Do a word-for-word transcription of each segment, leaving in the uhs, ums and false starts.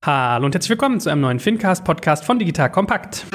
Hallo und herzlich willkommen zu einem neuen Fincast-Podcast von Digital Kompakt.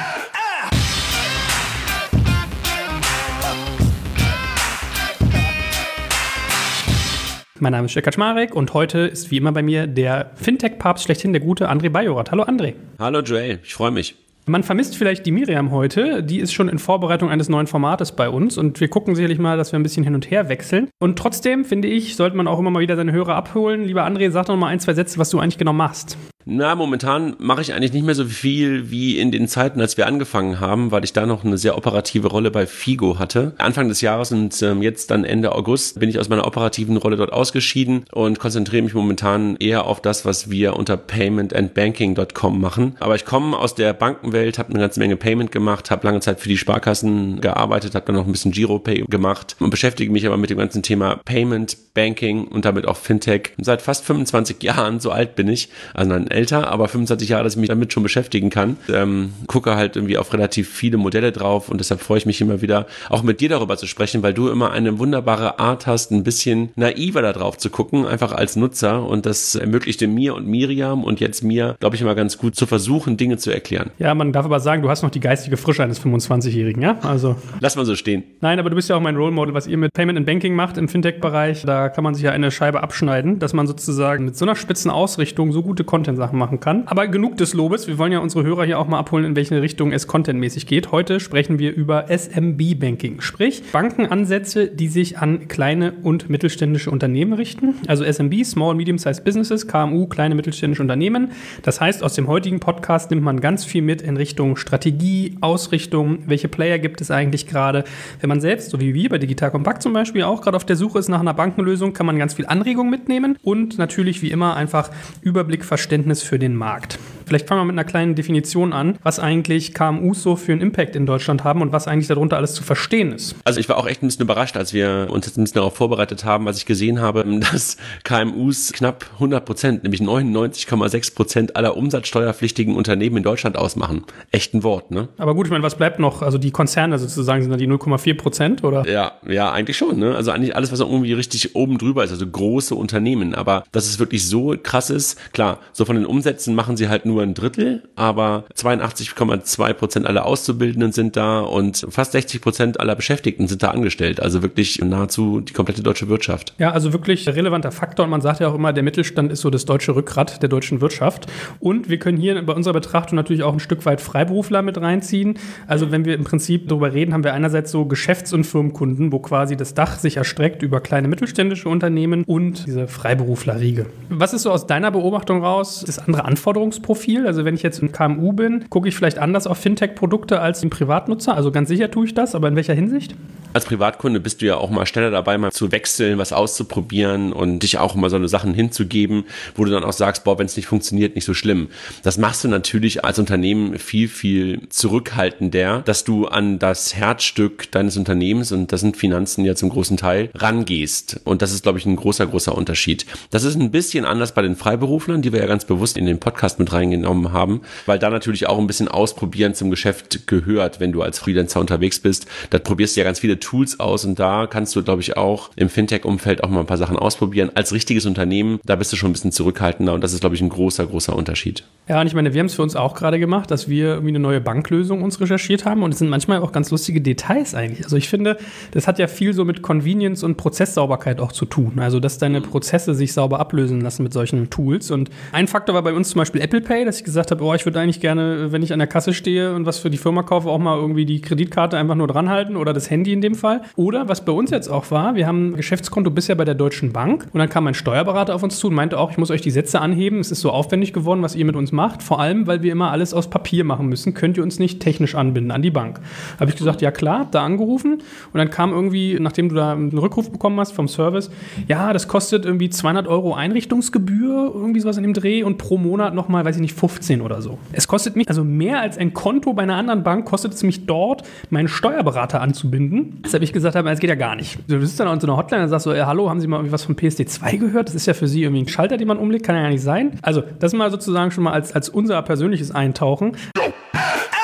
Mein Name ist Jörg Kaczmarek und heute ist wie immer bei mir der Fintech-Papst schlechthin, der gute André Bajorat. Hallo André. Hallo Joel, ich freue mich. Man vermisst vielleicht die Miriam heute, die ist schon in Vorbereitung eines neuen Formates bei uns und wir gucken sicherlich mal, dass wir ein bisschen hin und her wechseln. Und trotzdem, finde ich, sollte man auch immer mal wieder seine Hörer abholen. Lieber André, sag doch mal ein, zwei Sätze, was du eigentlich genau machst. Na, momentan mache ich eigentlich nicht mehr so viel wie in den Zeiten, als wir angefangen haben, weil ich da noch eine sehr operative Rolle bei Figo hatte. Anfang des Jahres und ähm, jetzt dann Ende August bin ich aus meiner operativen Rolle dort ausgeschieden und konzentriere mich momentan eher auf das, was wir unter payment and banking dot com machen. Aber ich komme aus der Bankenwelt, habe eine ganze Menge Payment gemacht, habe lange Zeit für die Sparkassen gearbeitet, habe dann noch ein bisschen Giropay gemacht und beschäftige mich aber mit dem ganzen Thema Payment, Banking und damit auch Fintech. Seit fast fünfundzwanzig Jahren, so alt bin ich, also dann älter, aber fünfundzwanzig Jahre, dass ich mich damit schon beschäftigen kann. Ähm, gucke halt irgendwie auf relativ viele Modelle drauf und deshalb freue ich mich immer wieder, auch mit dir darüber zu sprechen, weil du immer eine wunderbare Art hast, ein bisschen naiver da drauf zu gucken, einfach als Nutzer, und das ermöglichte mir und Miriam und jetzt mir, glaube ich, immer ganz gut zu versuchen, Dinge zu erklären. Ja, man darf aber sagen, du hast noch die geistige Frische eines fünfundzwanzigjährigen, ja? Also lass mal so stehen. Nein, aber du bist ja auch mein Role Model, was ihr mit Payment and Banking macht im Fintech-Bereich. Da kann man sich ja eine Scheibe abschneiden, dass man sozusagen mit so einer spitzen Ausrichtung so gute Content-Sachen machen kann. Aber genug des Lobes. Wir wollen ja unsere Hörer hier auch mal abholen, in welche Richtung es contentmäßig geht. Heute sprechen wir über S M B-Banking, sprich Bankenansätze, die sich an kleine und mittelständische Unternehmen richten. Also S M B, Small, Medium-Sized Businesses, K M U, kleine mittelständische Unternehmen. Das heißt, aus dem heutigen Podcast nimmt man ganz viel mit in Richtung Strategie, Ausrichtung, welche Player gibt es eigentlich gerade. Wenn man selbst, so wie wir bei Digital Kompakt zum Beispiel, auch gerade auf der Suche ist nach einer Bankenlösung, kann man ganz viel Anregung mitnehmen und natürlich wie immer einfach Überblick, Verständnis für den Markt. Vielleicht fangen wir mit einer kleinen Definition an, was eigentlich K M Us so für einen Impact in Deutschland haben und was eigentlich darunter alles zu verstehen ist. Also ich war auch echt ein bisschen überrascht, als wir uns jetzt ein bisschen darauf vorbereitet haben, als ich gesehen habe, dass K M Us knapp hundert Prozent, nämlich neunundneunzig Komma sechs Prozent aller umsatzsteuerpflichtigen Unternehmen in Deutschland ausmachen. Echt ein Wort, ne? Aber gut, ich meine, was bleibt noch? Also die Konzerne sozusagen sind dann die null Komma vier Prozent, oder? Ja, ja, eigentlich schon, ne? Also eigentlich alles, was irgendwie richtig oben drüber ist, also große Unternehmen. Aber dass es wirklich so krass ist, klar, so von den Umsätzen machen sie halt nur ein Drittel, aber zweiundachtzig Komma zwei Prozent aller Auszubildenden sind da und fast sechzig Prozent aller Beschäftigten sind da angestellt. Also wirklich nahezu die komplette deutsche Wirtschaft. Ja, also wirklich relevanter Faktor. Und man sagt ja auch immer, der Mittelstand ist so das deutsche Rückgrat der deutschen Wirtschaft. Und wir können hier bei unserer Betrachtung natürlich auch ein Stück weit Freiberufler mit reinziehen. Also wenn wir im Prinzip darüber reden, haben wir einerseits so Geschäfts- und Firmenkunden, wo quasi das Dach sich erstreckt über kleine mittelständische Unternehmen und diese Freiberuflerriege. Was ist so aus deiner Beobachtung raus das andere Anforderungsprofil? Also wenn ich jetzt ein K M U bin, gucke ich vielleicht anders auf Fintech-Produkte als ein Privatnutzer? Also ganz sicher tue ich das, aber in welcher Hinsicht? Als Privatkunde bist du ja auch mal schneller dabei, mal zu wechseln, was auszuprobieren und dich auch mal so eine Sachen hinzugeben, wo du dann auch sagst, boah, wenn es nicht funktioniert, nicht so schlimm. Das machst du natürlich als Unternehmen viel, viel zurückhaltender, dass du an das Herzstück deines Unternehmens, und das sind Finanzen ja zum großen Teil, rangehst. Und das ist, glaube ich, ein großer, großer Unterschied. Das ist ein bisschen anders bei den Freiberuflern, die wir ja ganz bewusst in den Podcast mit reingenommen haben, weil da natürlich auch ein bisschen Ausprobieren zum Geschäft gehört, wenn du als Freelancer unterwegs bist. Da probierst du ja ganz viele Tools aus und da kannst du, glaube ich, auch im Fintech-Umfeld auch mal ein paar Sachen ausprobieren. Als richtiges Unternehmen, da bist du schon ein bisschen zurückhaltender und das ist, glaube ich, ein großer, großer Unterschied. Ja, und ich meine, wir haben es für uns auch gerade gemacht, dass wir irgendwie eine neue Banklösung uns recherchiert haben und es sind manchmal auch ganz lustige Details eigentlich. Also ich finde, das hat ja viel so mit Convenience und Prozesssauberkeit auch zu tun. Also, dass deine Prozesse sich sauber ablösen lassen mit solchen Tools. Und ein Faktor war bei uns zum Beispiel Apple Pay, dass ich gesagt habe, oh, ich würde eigentlich gerne, wenn ich an der Kasse stehe und was für die Firma kaufe, auch mal irgendwie die Kreditkarte einfach nur dranhalten oder das Handy in dem Fall. Oder was bei uns jetzt auch war, wir haben ein Geschäftskonto bisher bei der Deutschen Bank und dann kam ein Steuerberater auf uns zu und meinte auch, ich muss euch die Sätze anheben, es ist so aufwendig geworden, was ihr mit uns macht, vor allem, weil wir immer alles aus Papier machen müssen, könnt ihr uns nicht technisch anbinden an die Bank. Habe ich gesagt, ja klar, da angerufen und dann kam irgendwie, nachdem du da einen Rückruf bekommen hast vom Service, ja, das kostet irgendwie zweihundert Euro Einrichtungsgebühr, irgendwie sowas in dem Dreh und pro Monat nochmal, weiß ich nicht, fünfzehn oder so. Es kostet mich, also mehr als ein Konto bei einer anderen Bank, kostet es mich dort, meinen Steuerberater anzubinden. Das habe ich gesagt, aber es geht ja gar nicht. Du sitzt dann an so einer Hotline und sagst so, ja, hallo, haben Sie mal irgendwie was von P S D zwei gehört? Das ist ja für Sie irgendwie ein Schalter, den man umlegt, kann ja gar nicht sein. Also das mal sozusagen schon mal als, als unser persönliches Eintauchen.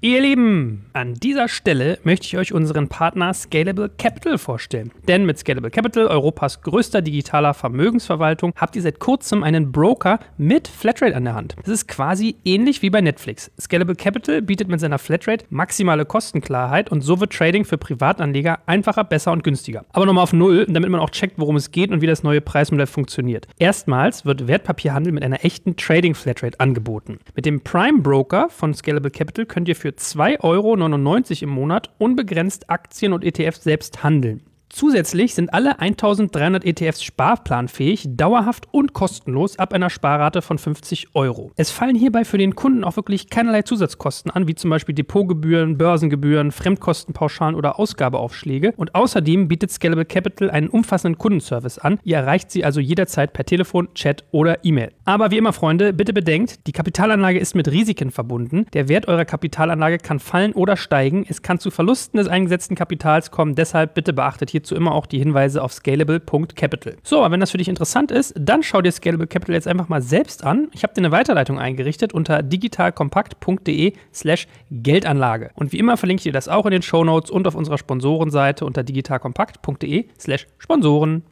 Ihr Lieben, an dieser Stelle möchte ich euch unseren Partner Scalable Capital vorstellen. Denn mit Scalable Capital, Europas größter digitaler Vermögensverwaltung, habt ihr seit kurzem einen Broker mit Flatrate an der Hand. Das ist quasi ähnlich wie bei Netflix. Scalable Capital bietet mit seiner Flatrate maximale Kostenklarheit und so wird Trading für Privatanleger einfacher, besser und günstiger. Aber nochmal auf Null, damit man auch checkt, worum es geht und wie das neue Preismodell funktioniert. Erstmals wird Wertpapierhandel mit einer echten Trading-Flatrate angeboten. Mit dem Prime Broker von Scalable Capital könnt ihr für zwei Euro neunundneunzig im Monat unbegrenzt Aktien und E T Fs selbst handeln. Zusätzlich sind alle eintausenddreihundert E T Fs sparplanfähig, dauerhaft und kostenlos ab einer Sparrate von fünfzig Euro. Es fallen hierbei für den Kunden auch wirklich keinerlei Zusatzkosten an, wie zum Beispiel Depotgebühren, Börsengebühren, Fremdkostenpauschalen oder Ausgabeaufschläge. Und außerdem bietet Scalable Capital einen umfassenden Kundenservice an. Ihr erreicht sie also jederzeit per Telefon, Chat oder E-Mail. Aber wie immer, Freunde, bitte bedenkt, die Kapitalanlage ist mit Risiken verbunden. Der Wert eurer Kapitalanlage kann fallen oder steigen. Es kann zu Verlusten des eingesetzten Kapitals kommen. Deshalb bitte beachtet hier hierzu immer auch die Hinweise auf scalable Punkt capital. So, aber wenn das für dich interessant ist, dann schau dir Scalable Capital jetzt einfach mal selbst an. Ich habe dir eine Weiterleitung eingerichtet unter digitalkompakt.de slash Geldanlage. Und wie immer verlinke ich dir das auch in den Shownotes und auf unserer Sponsorenseite unter digitalkompakt.de slash Sponsoren.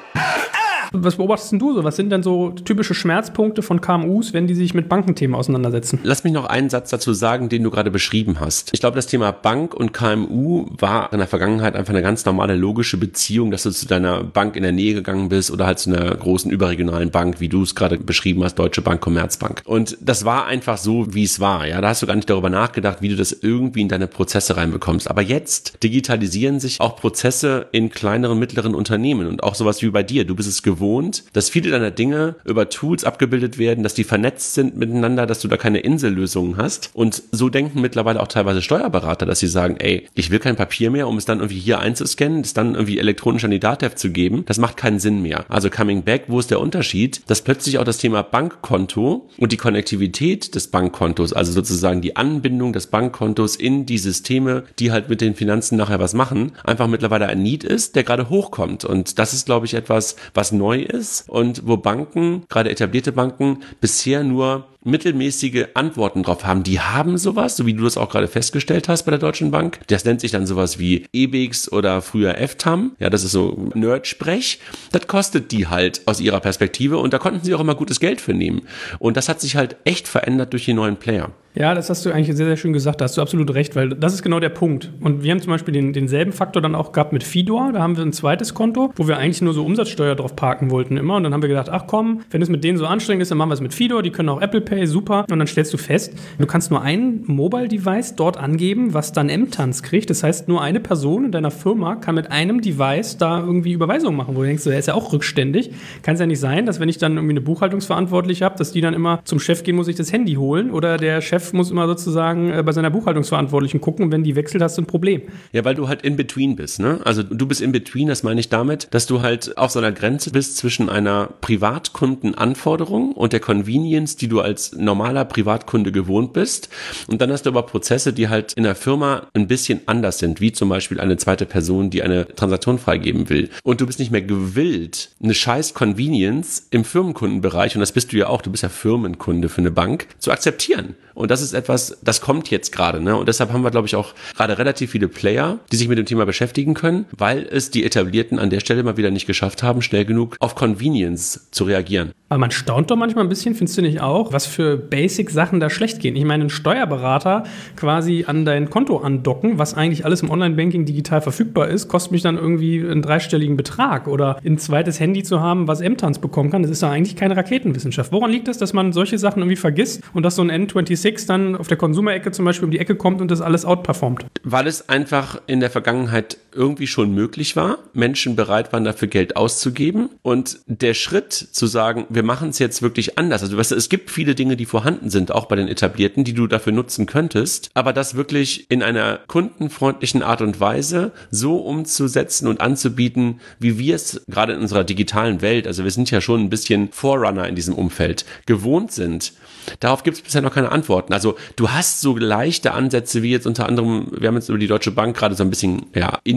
Was beobachtest denn du so? Was sind denn so typische Schmerzpunkte von K M Us, wenn die sich mit Bankenthemen auseinandersetzen? Lass mich noch einen Satz dazu sagen, den du gerade beschrieben hast. Ich glaube, das Thema Bank und K M U war in der Vergangenheit einfach eine ganz normale, logische Beziehung, dass du zu deiner Bank in der Nähe gegangen bist oder halt zu einer großen überregionalen Bank, wie du es gerade beschrieben hast, Deutsche Bank, Commerzbank. Und das war einfach so, wie es war. Ja, da hast du gar nicht darüber nachgedacht, wie du das irgendwie in deine Prozesse reinbekommst. Aber jetzt digitalisieren sich auch Prozesse in kleineren, mittleren Unternehmen und auch sowas wie bei dir. Du bist es gewohnt, gewohnt, dass viele deiner Dinge über Tools abgebildet werden, dass die vernetzt sind miteinander, dass du da keine Insellösungen hast. Und so denken mittlerweile auch teilweise Steuerberater, dass sie sagen, ey, ich will kein Papier mehr, um es dann irgendwie hier einzuscannen, es dann irgendwie elektronisch an die Datev zu geben. Das macht keinen Sinn mehr. Also coming back, wo ist der Unterschied? Dass plötzlich auch das Thema Bankkonto und die Konnektivität des Bankkontos, also sozusagen die Anbindung des Bankkontos in die Systeme, die halt mit den Finanzen nachher was machen, einfach mittlerweile ein Need ist, der gerade hochkommt. Und das ist, glaube ich, etwas, was neu ist und wo Banken, gerade etablierte Banken, bisher nur mittelmäßige Antworten drauf haben. Die haben sowas, so wie du das auch gerade festgestellt hast bei der Deutschen Bank. Das nennt sich dann sowas wie E B I X oder früher F T A M. Ja, das ist so Nerd-Sprech. Das kostet die halt aus ihrer Perspektive und da konnten sie auch immer gutes Geld für nehmen. Und das hat sich halt echt verändert durch die neuen Player. Ja, das hast du eigentlich sehr, sehr schön gesagt. Da hast du absolut recht, weil das ist genau der Punkt. Und wir haben zum Beispiel den, denselben Faktor dann auch gehabt mit Fidor. Da haben wir ein zweites Konto, wo wir eigentlich nur so Umsatzsteuer drauf parken wollten immer. Und dann haben wir gedacht, ach komm, wenn es mit denen so anstrengend ist, dann machen wir es mit Fidor. Die können auch Apple Pay, super. Und dann stellst du fest, du kannst nur ein Mobile-Device dort angeben, was dann M T A N S kriegt. Das heißt, nur eine Person in deiner Firma kann mit einem Device da irgendwie Überweisungen machen, wo du denkst, der ist ja auch rückständig. Kann es ja nicht sein, dass wenn ich dann irgendwie eine Buchhaltungsverantwortliche habe, dass die dann immer zum Chef gehen, muss ich das Handy holen oder der Chef muss immer sozusagen bei seiner Buchhaltungsverantwortlichen gucken und wenn die wechselt, hast du ein Problem. Ja, weil du halt in between bist, ne? Also du bist in between, das meine ich damit, dass du halt auf so einer Grenze bist zwischen einer Privatkundenanforderung und der Convenience, die du als normaler Privatkunde gewohnt bist. Und dann hast du aber Prozesse, die halt in der Firma ein bisschen anders sind, wie zum Beispiel eine zweite Person, die eine Transaktion freigeben will. Und du bist nicht mehr gewillt, eine scheiß Convenience im Firmenkundenbereich, und das bist du ja auch, du bist ja Firmenkunde für eine Bank, zu akzeptieren. Und das ist etwas, das kommt jetzt gerade, ne? Und deshalb haben wir, glaube ich, auch gerade relativ viele Player, die sich mit dem Thema beschäftigen können, weil es die Etablierten an der Stelle mal wieder nicht geschafft haben, schnell genug auf Convenience zu reagieren. Aber man staunt doch manchmal ein bisschen, findest du nicht auch, was für Basic-Sachen da schlecht gehen? Ich meine, einen Steuerberater quasi an dein Konto andocken, was eigentlich alles im Online-Banking digital verfügbar ist, kostet mich dann irgendwie einen dreistelligen Betrag. Oder ein zweites Handy zu haben, was M T A N S bekommen kann, das ist doch eigentlich keine Raketenwissenschaft. Woran liegt es, dass man solche Sachen irgendwie vergisst und dass so ein N sechsundzwanzig dann auf der Consumer-Ecke zum Beispiel um die Ecke kommt und das alles outperformt? Weil es einfach in der Vergangenheit irgendwie schon möglich war, Menschen bereit waren, dafür Geld auszugeben, und der Schritt zu sagen, wir machen es jetzt wirklich anders. Also weißt du, es gibt viele Dinge, die vorhanden sind, auch bei den Etablierten, die du dafür nutzen könntest, aber das wirklich in einer kundenfreundlichen Art und Weise so umzusetzen und anzubieten, wie wir es gerade in unserer digitalen Welt, also wir sind ja schon ein bisschen Forerunner in diesem Umfeld, gewohnt sind. Darauf gibt es bisher noch keine Antworten. Also du hast so leichte Ansätze wie jetzt unter anderem, wir haben jetzt über die Deutsche Bank gerade so ein bisschen ja, in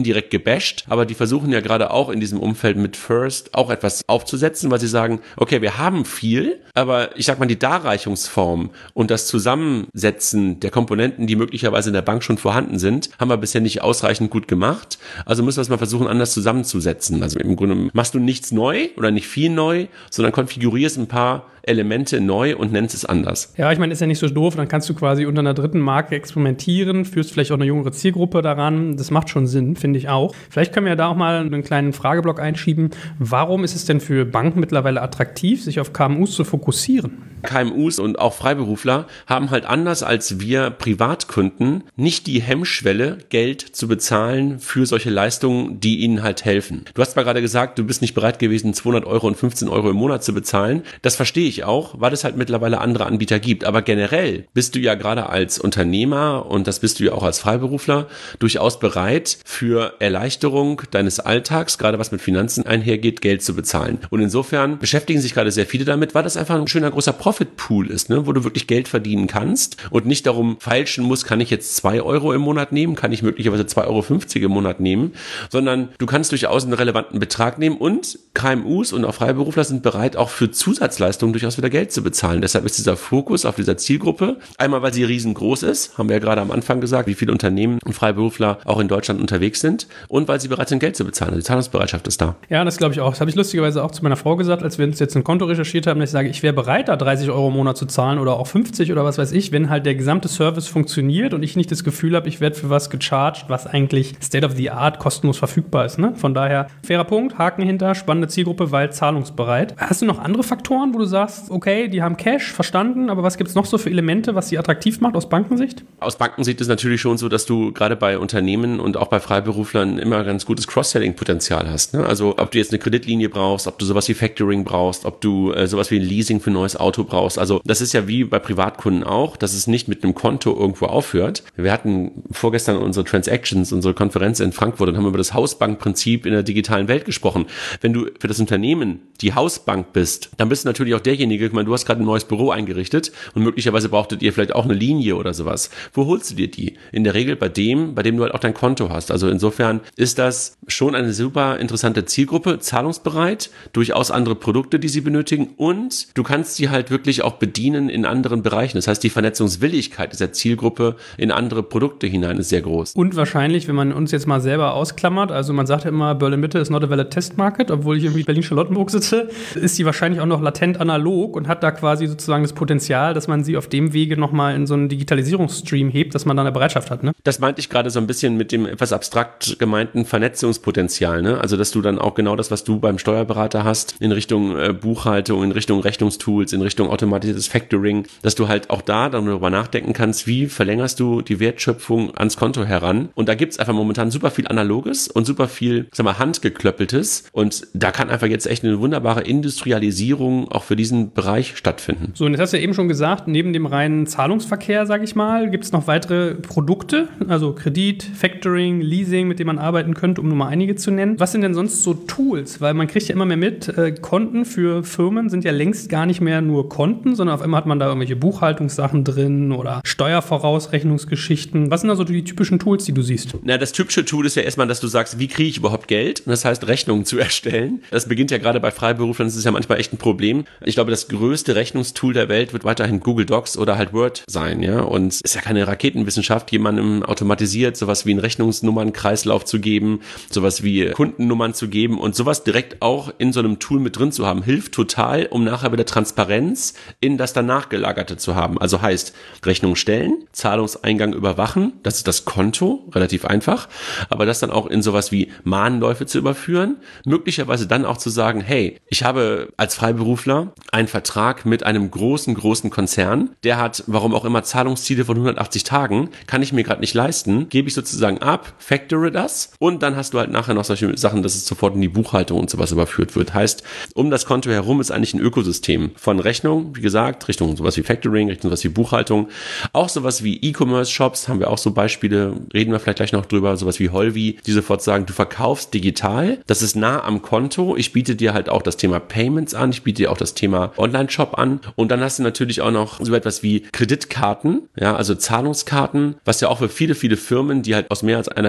indirekt gebasht, aber die versuchen ja gerade auch in diesem Umfeld mit First auch etwas aufzusetzen, weil sie sagen, okay, wir haben viel, aber ich sag mal, die Darreichungsform und das Zusammensetzen der Komponenten, die möglicherweise in der Bank schon vorhanden sind, haben wir bisher nicht ausreichend gut gemacht. Also müssen wir es mal versuchen, anders zusammenzusetzen. Also im Grunde machst du nichts neu oder nicht viel neu, sondern konfigurierst ein paar Elemente neu und nennst es anders. Ja, ich meine, ist ja nicht so doof, dann kannst du quasi unter einer dritten Marke experimentieren, führst vielleicht auch eine jüngere Zielgruppe daran, das macht schon Sinn, finde ich auch. Vielleicht können wir da auch mal einen kleinen Frageblock einschieben. Warum ist es denn für Banken mittlerweile attraktiv, sich auf K M Us zu fokussieren? K M Us und auch Freiberufler haben halt anders als wir Privatkunden nicht die Hemmschwelle, Geld zu bezahlen für solche Leistungen, die ihnen halt helfen. Du hast mal gerade gesagt, du bist nicht bereit gewesen, zweihundert Euro und fünfzehn Euro im Monat zu bezahlen. Das verstehe ich auch, weil es halt mittlerweile andere Anbieter gibt. Aber generell bist du ja gerade als Unternehmer und das bist du ja auch als Freiberufler durchaus bereit, für Erleichterung deines Alltags, gerade was mit Finanzen einhergeht, Geld zu bezahlen. Und insofern beschäftigen sich gerade sehr viele damit, weil das einfach ein schöner großer Profitpool ist, ne, wo du wirklich Geld verdienen kannst und nicht darum feilschen musst, kann ich jetzt zwei Euro im Monat nehmen, kann ich möglicherweise zwei Euro fünfzig im Monat nehmen, sondern du kannst durchaus einen relevanten Betrag nehmen und K M Us und auch Freiberufler sind bereit, auch für Zusatzleistungen durchaus wieder Geld zu bezahlen. Deshalb ist dieser Fokus auf dieser Zielgruppe, einmal weil sie riesengroß ist, haben wir ja gerade am Anfang gesagt, wie viele Unternehmen und Freiberufler auch in Deutschland unterwegs sind und weil sie bereit sind, Geld zu bezahlen. Also die Zahlungsbereitschaft ist da. Ja, das glaube ich auch. Das habe ich lustigerweise auch zu meiner Frau gesagt, als wir uns jetzt ein Konto recherchiert haben, dass ich sage, ich wäre bereit, da dreißig Euro im Monat zu zahlen oder auch fünfzig oder was weiß ich, wenn halt der gesamte Service funktioniert und ich nicht das Gefühl habe, ich werde für was gecharged, was eigentlich State of the Art kostenlos verfügbar ist. Ne? Von daher, fairer Punkt, Haken hinter, spannende Zielgruppe, weil zahlungsbereit. Hast du noch andere Faktoren, wo du sagst, okay, die haben Cash, verstanden, aber was gibt es noch so für Elemente, was sie attraktiv macht aus Bankensicht? Aus Bankensicht ist es natürlich schon so, dass du gerade bei Unternehmen und auch bei Freiberuflern immer ganz gutes Cross-Selling-Potenzial hast. Ne? Also ob du jetzt eine Kreditlinie brauchst, ob du sowas wie Factoring brauchst, ob du äh, sowas wie ein Leasing für ein neues Auto brauchst. Also das ist ja wie bei Privatkunden auch, dass es nicht mit einem Konto irgendwo aufhört. Wir hatten vorgestern unsere Transactions, unsere Konferenz in Frankfurt und haben über das Hausbankprinzip in der digitalen Welt gesprochen. Wenn du für das Unternehmen die Hausbank bist, dann bist du natürlich auch derjenige, ich meine, du hast gerade ein neues Büro eingerichtet und möglicherweise brauchtet ihr vielleicht auch eine Linie oder sowas. Wo holst du dir die? In der Regel bei dem, bei dem du halt auch dein Konto hast. Also insofern ist das schon eine super interessante Zielgruppe, zahlungsbereit, durchaus andere Produkte, die sie benötigen und du kannst sie halt wirklich auch bedienen in anderen Bereichen. Das heißt, die Vernetzungswilligkeit dieser Zielgruppe in andere Produkte hinein ist sehr groß. Und wahrscheinlich, wenn man uns jetzt mal selber ausklammert, also man sagt ja immer, Berlin-Mitte ist not a valid test market, obwohl ich irgendwie Berlin-Charlottenburg sitze, ist die wahrscheinlich auch noch latent analog und hat da quasi sozusagen das Potenzial, dass man sie auf dem Wege nochmal in so einen Digitalisierungsstream hebt, dass man dann eine Bereitschaft hat, ne? Das meinte ich gerade so ein bisschen mit dem etwas abstrakt gemeinten Vernetzungspotenzial, ne? Also, dass du dann auch genau das, was du beim Steuerberater hast, in Richtung äh, Buchhaltung, in Richtung Rechnungstools, in Richtung automatisiertes Factoring, dass du halt auch da dann darüber nachdenken kannst, wie verlängerst du die Wertschöpfung ans Konto heran. Und da gibt's einfach momentan super viel Analoges und super viel, sag mal, Handgeklöppeltes. Und da kann einfach jetzt echt eine wunderbare Industrialisierung auch für diesen Bereich stattfinden. So, und jetzt hast du ja eben schon gesagt, neben dem reinen Zahlungsverkehr, sage ich mal, gibt es noch weitere Produkte, also Kredit, Factoring, Leasing, mit denen man arbeiten könnte, um nur mal einige zu nennen. Was sind denn sonst so Tools? Weil man kriegt ja immer mehr mit, äh, Konten für Firmen sind ja längst gar nicht mehr nur Konten, sondern auf einmal hat man da irgendwelche Buchhaltungssachen drin oder Steuervorausrechnungsgeschichten. Was sind da so die typischen Tools, die du siehst? Na, das typische Tool ist ja erstmal, dass du sagst, wie kriege ich überhaupt Geld? Und das heißt, Rechnungen zu erstellen. Das beginnt ja gerade bei Freiberuflern, das ist ja manchmal echt ein Problem. Ich glaube, das größte Rechnungstool der Welt wird weiterhin Google Docs oder halt Word sein, ja. Und es ist ja keine Raketenwissenschaft, jemandem automatisiert sowas wie einen Rechnungsnummernkreislauf zu geben, sowas wie Kundennummern zu geben und sowas direkt auch in so einem Tool mit drin zu haben, hilft total, um nachher wieder Transparenz in das danach gelagerte zu haben. Also heißt, Rechnung stellen, Zahlungseingang überwachen, das ist das Konto, relativ einfach, aber das dann auch in sowas wie Mahnläufe zu überführen, möglicherweise dann auch zu sagen, hey, ich habe als Freiberufler einen Vertrag mit einem großen, großen Konzern, der hat, warum auch immer, Zahlungsziele von hundertachtzig Tagen, kann ich mir gerade nicht leisten, gebe ich sozusagen ab, factore das und dann hast du halt nachher noch solche Sachen, dass es sofort in die Buchhaltung und sowas überführt wird. Heißt, um das Konto herum ist eigentlich ein Ökosystem von Rechnung, wie gesagt, Richtung sowas wie Factoring, Richtung sowas wie Buchhaltung, auch sowas wie E-Commerce-Shops, haben wir auch so Beispiele, reden wir vielleicht gleich noch drüber, sowas wie Holvi, die sofort sagen, du verkaufst digital, das ist nah am Konto, ich biete dir halt auch das Thema Payments an, ich biete dir auch das Thema Online-Shop an und dann hast du natürlich auch noch so etwas wie Kreditkarten, ja, also Zahlungskarten, was ja auch für viele, viele Firmen, die halt aus mehr als einer Person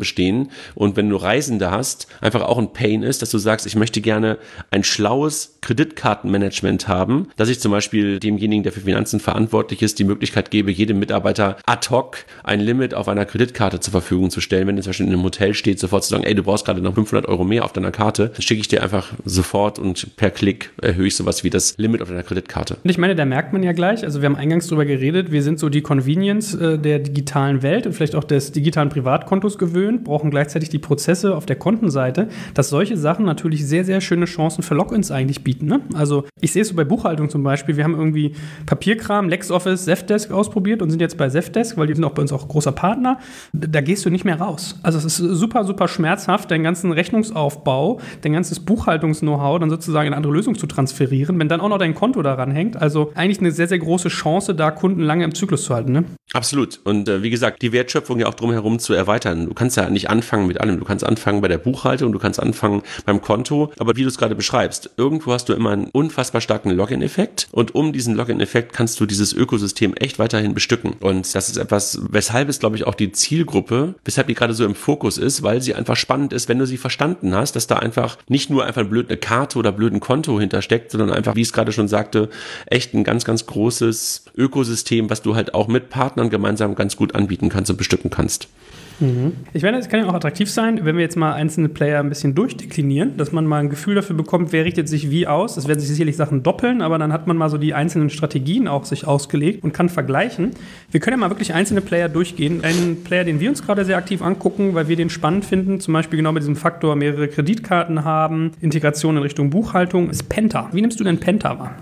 bestehen und wenn du Reisende hast, einfach auch ein Pain ist, dass du sagst, ich möchte gerne ein schlaues Kreditkartenmanagement haben, dass ich zum Beispiel demjenigen, der für Finanzen verantwortlich ist, die Möglichkeit gebe, jedem Mitarbeiter ad hoc ein Limit auf einer Kreditkarte zur Verfügung zu stellen. Wenn du zum Beispiel in einem Hotel steht, sofort zu sagen, ey, du brauchst gerade noch fünfhundert Euro mehr auf deiner Karte, dann schicke ich dir einfach sofort und per Klick erhöhe ich sowas wie das Limit auf deiner Kreditkarte. Und ich meine, da merkt man ja gleich, also wir haben eingangs drüber geredet, wir sind so die Convenience äh, der digitalen Welt und vielleicht auch des digitalen Privatkontos gewöhnt, brauchen gleichzeitig die Prozesse auf der Kontenseite, dass solche Sachen natürlich sehr, sehr schöne Chancen für Logins eigentlich bieten. Ne? Also ich sehe es so bei Buchhaltung zum Beispiel, wir haben irgendwie Papierkram, LexOffice, Zefdesk ausprobiert und sind jetzt bei Zefdesk, weil die sind auch bei uns auch großer Partner. Da gehst du nicht mehr raus. Also es ist super, super schmerzhaft, deinen ganzen Rechnungsaufbau, dein ganzes Buchhaltungs-Know-how dann sozusagen in eine andere Lösung zu transferieren, wenn dann auch noch dein Konto daran hängt. Also eigentlich eine sehr, sehr große Chance, da Kunden lange im Zyklus zu halten. Ne? Absolut. Und äh, wie gesagt, die Wertschöpfung ja auch drumherum zu erweitern. Du kannst ja nicht anfangen mit allem. Du kannst anfangen bei der Buchhaltung, du kannst anfangen beim Konto. Aber wie du es gerade beschreibst, irgendwo hast du immer einen unfassbar starken Login-Effekt. Und um diesen Login-Effekt kannst du dieses Ökosystem echt weiterhin bestücken. Und das ist etwas, weshalb es, glaube ich, auch die Zielgruppe, weshalb die gerade so im Fokus ist, weil sie einfach spannend ist, wenn du sie verstanden hast, dass da einfach nicht nur einfach blöd eine Karte oder blöd ein Konto hintersteckt, sondern einfach, wie ich es gerade schon sagte, echt ein ganz, ganz großes Ökosystem, was du halt auch mit Partnern gemeinsam ganz gut anbieten kannst und bestücken kannst. Mhm. Ich meine, es kann ja auch attraktiv sein, wenn wir jetzt mal einzelne Player ein bisschen durchdeklinieren, dass man mal ein Gefühl dafür bekommt, wer richtet sich wie aus. Es werden sich sicherlich Sachen doppeln, aber dann hat man mal so die einzelnen Strategien auch sich ausgelegt und kann vergleichen. Wir können ja mal wirklich einzelne Player durchgehen. Einen Player, den wir uns gerade sehr aktiv angucken, weil wir den spannend finden, zum Beispiel genau mit diesem Faktor mehrere Kreditkarten haben, Integration in Richtung Buchhaltung, ist Penta. Wie nimmst du denn Penta wahr?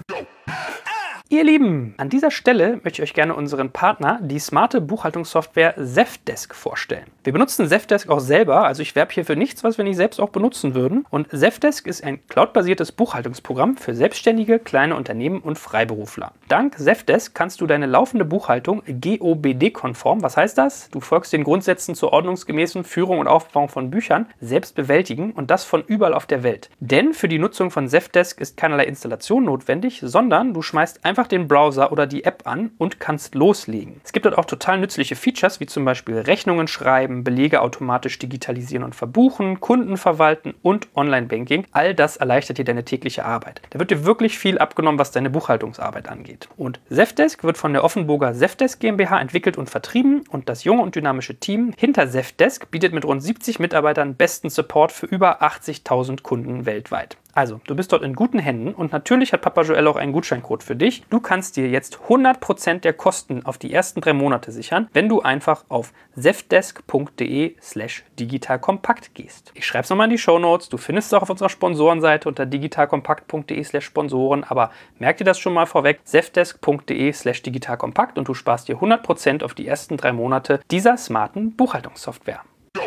Ihr Lieben, an dieser Stelle möchte ich euch gerne unseren Partner, die smarte Buchhaltungssoftware Zefdesk, vorstellen. Wir benutzen Zefdesk auch selber, also ich werbe hier für nichts, was wir nicht selbst auch benutzen würden. Und Zefdesk ist ein cloudbasiertes Buchhaltungsprogramm für Selbstständige, kleine Unternehmen und Freiberufler. Dank Zefdesk kannst du deine laufende Buchhaltung G O B D-konform, was heißt das? Du folgst den Grundsätzen zur ordnungsgemäßen Führung und Aufbau von Büchern, selbst bewältigen und das von überall auf der Welt. Denn für die Nutzung von Zefdesk ist keinerlei Installation notwendig, sondern du schmeißt einfach den Browser oder die App an und kannst loslegen. Es gibt dort auch total nützliche Features, wie zum Beispiel Rechnungen schreiben, Belege automatisch digitalisieren und verbuchen, Kunden verwalten und Online-Banking. All das erleichtert dir deine tägliche Arbeit. Da wird dir wirklich viel abgenommen, was deine Buchhaltungsarbeit angeht. Und Zefdesk wird von der Offenburger Zefdesk GmbH entwickelt und vertrieben und das junge und dynamische Team hinter Zefdesk bietet mit rund siebzig Mitarbeitern besten Support für über achtzigtausend Kunden weltweit. Also, du bist dort in guten Händen und natürlich hat Papa Joel auch einen Gutscheincode für dich. Du kannst dir jetzt hundert Prozent der Kosten auf die ersten drei Monate sichern, wenn du einfach auf zefdesk.de slash digitalkompakt gehst. Ich schreibe es nochmal in die Shownotes. Du findest es auch auf unserer Sponsorenseite unter digitalkompakt.de slash Sponsoren. Aber merk dir das schon mal vorweg, zefdesk.de slash digitalkompakt und du sparst dir hundert Prozent auf die ersten drei Monate dieser smarten Buchhaltungssoftware.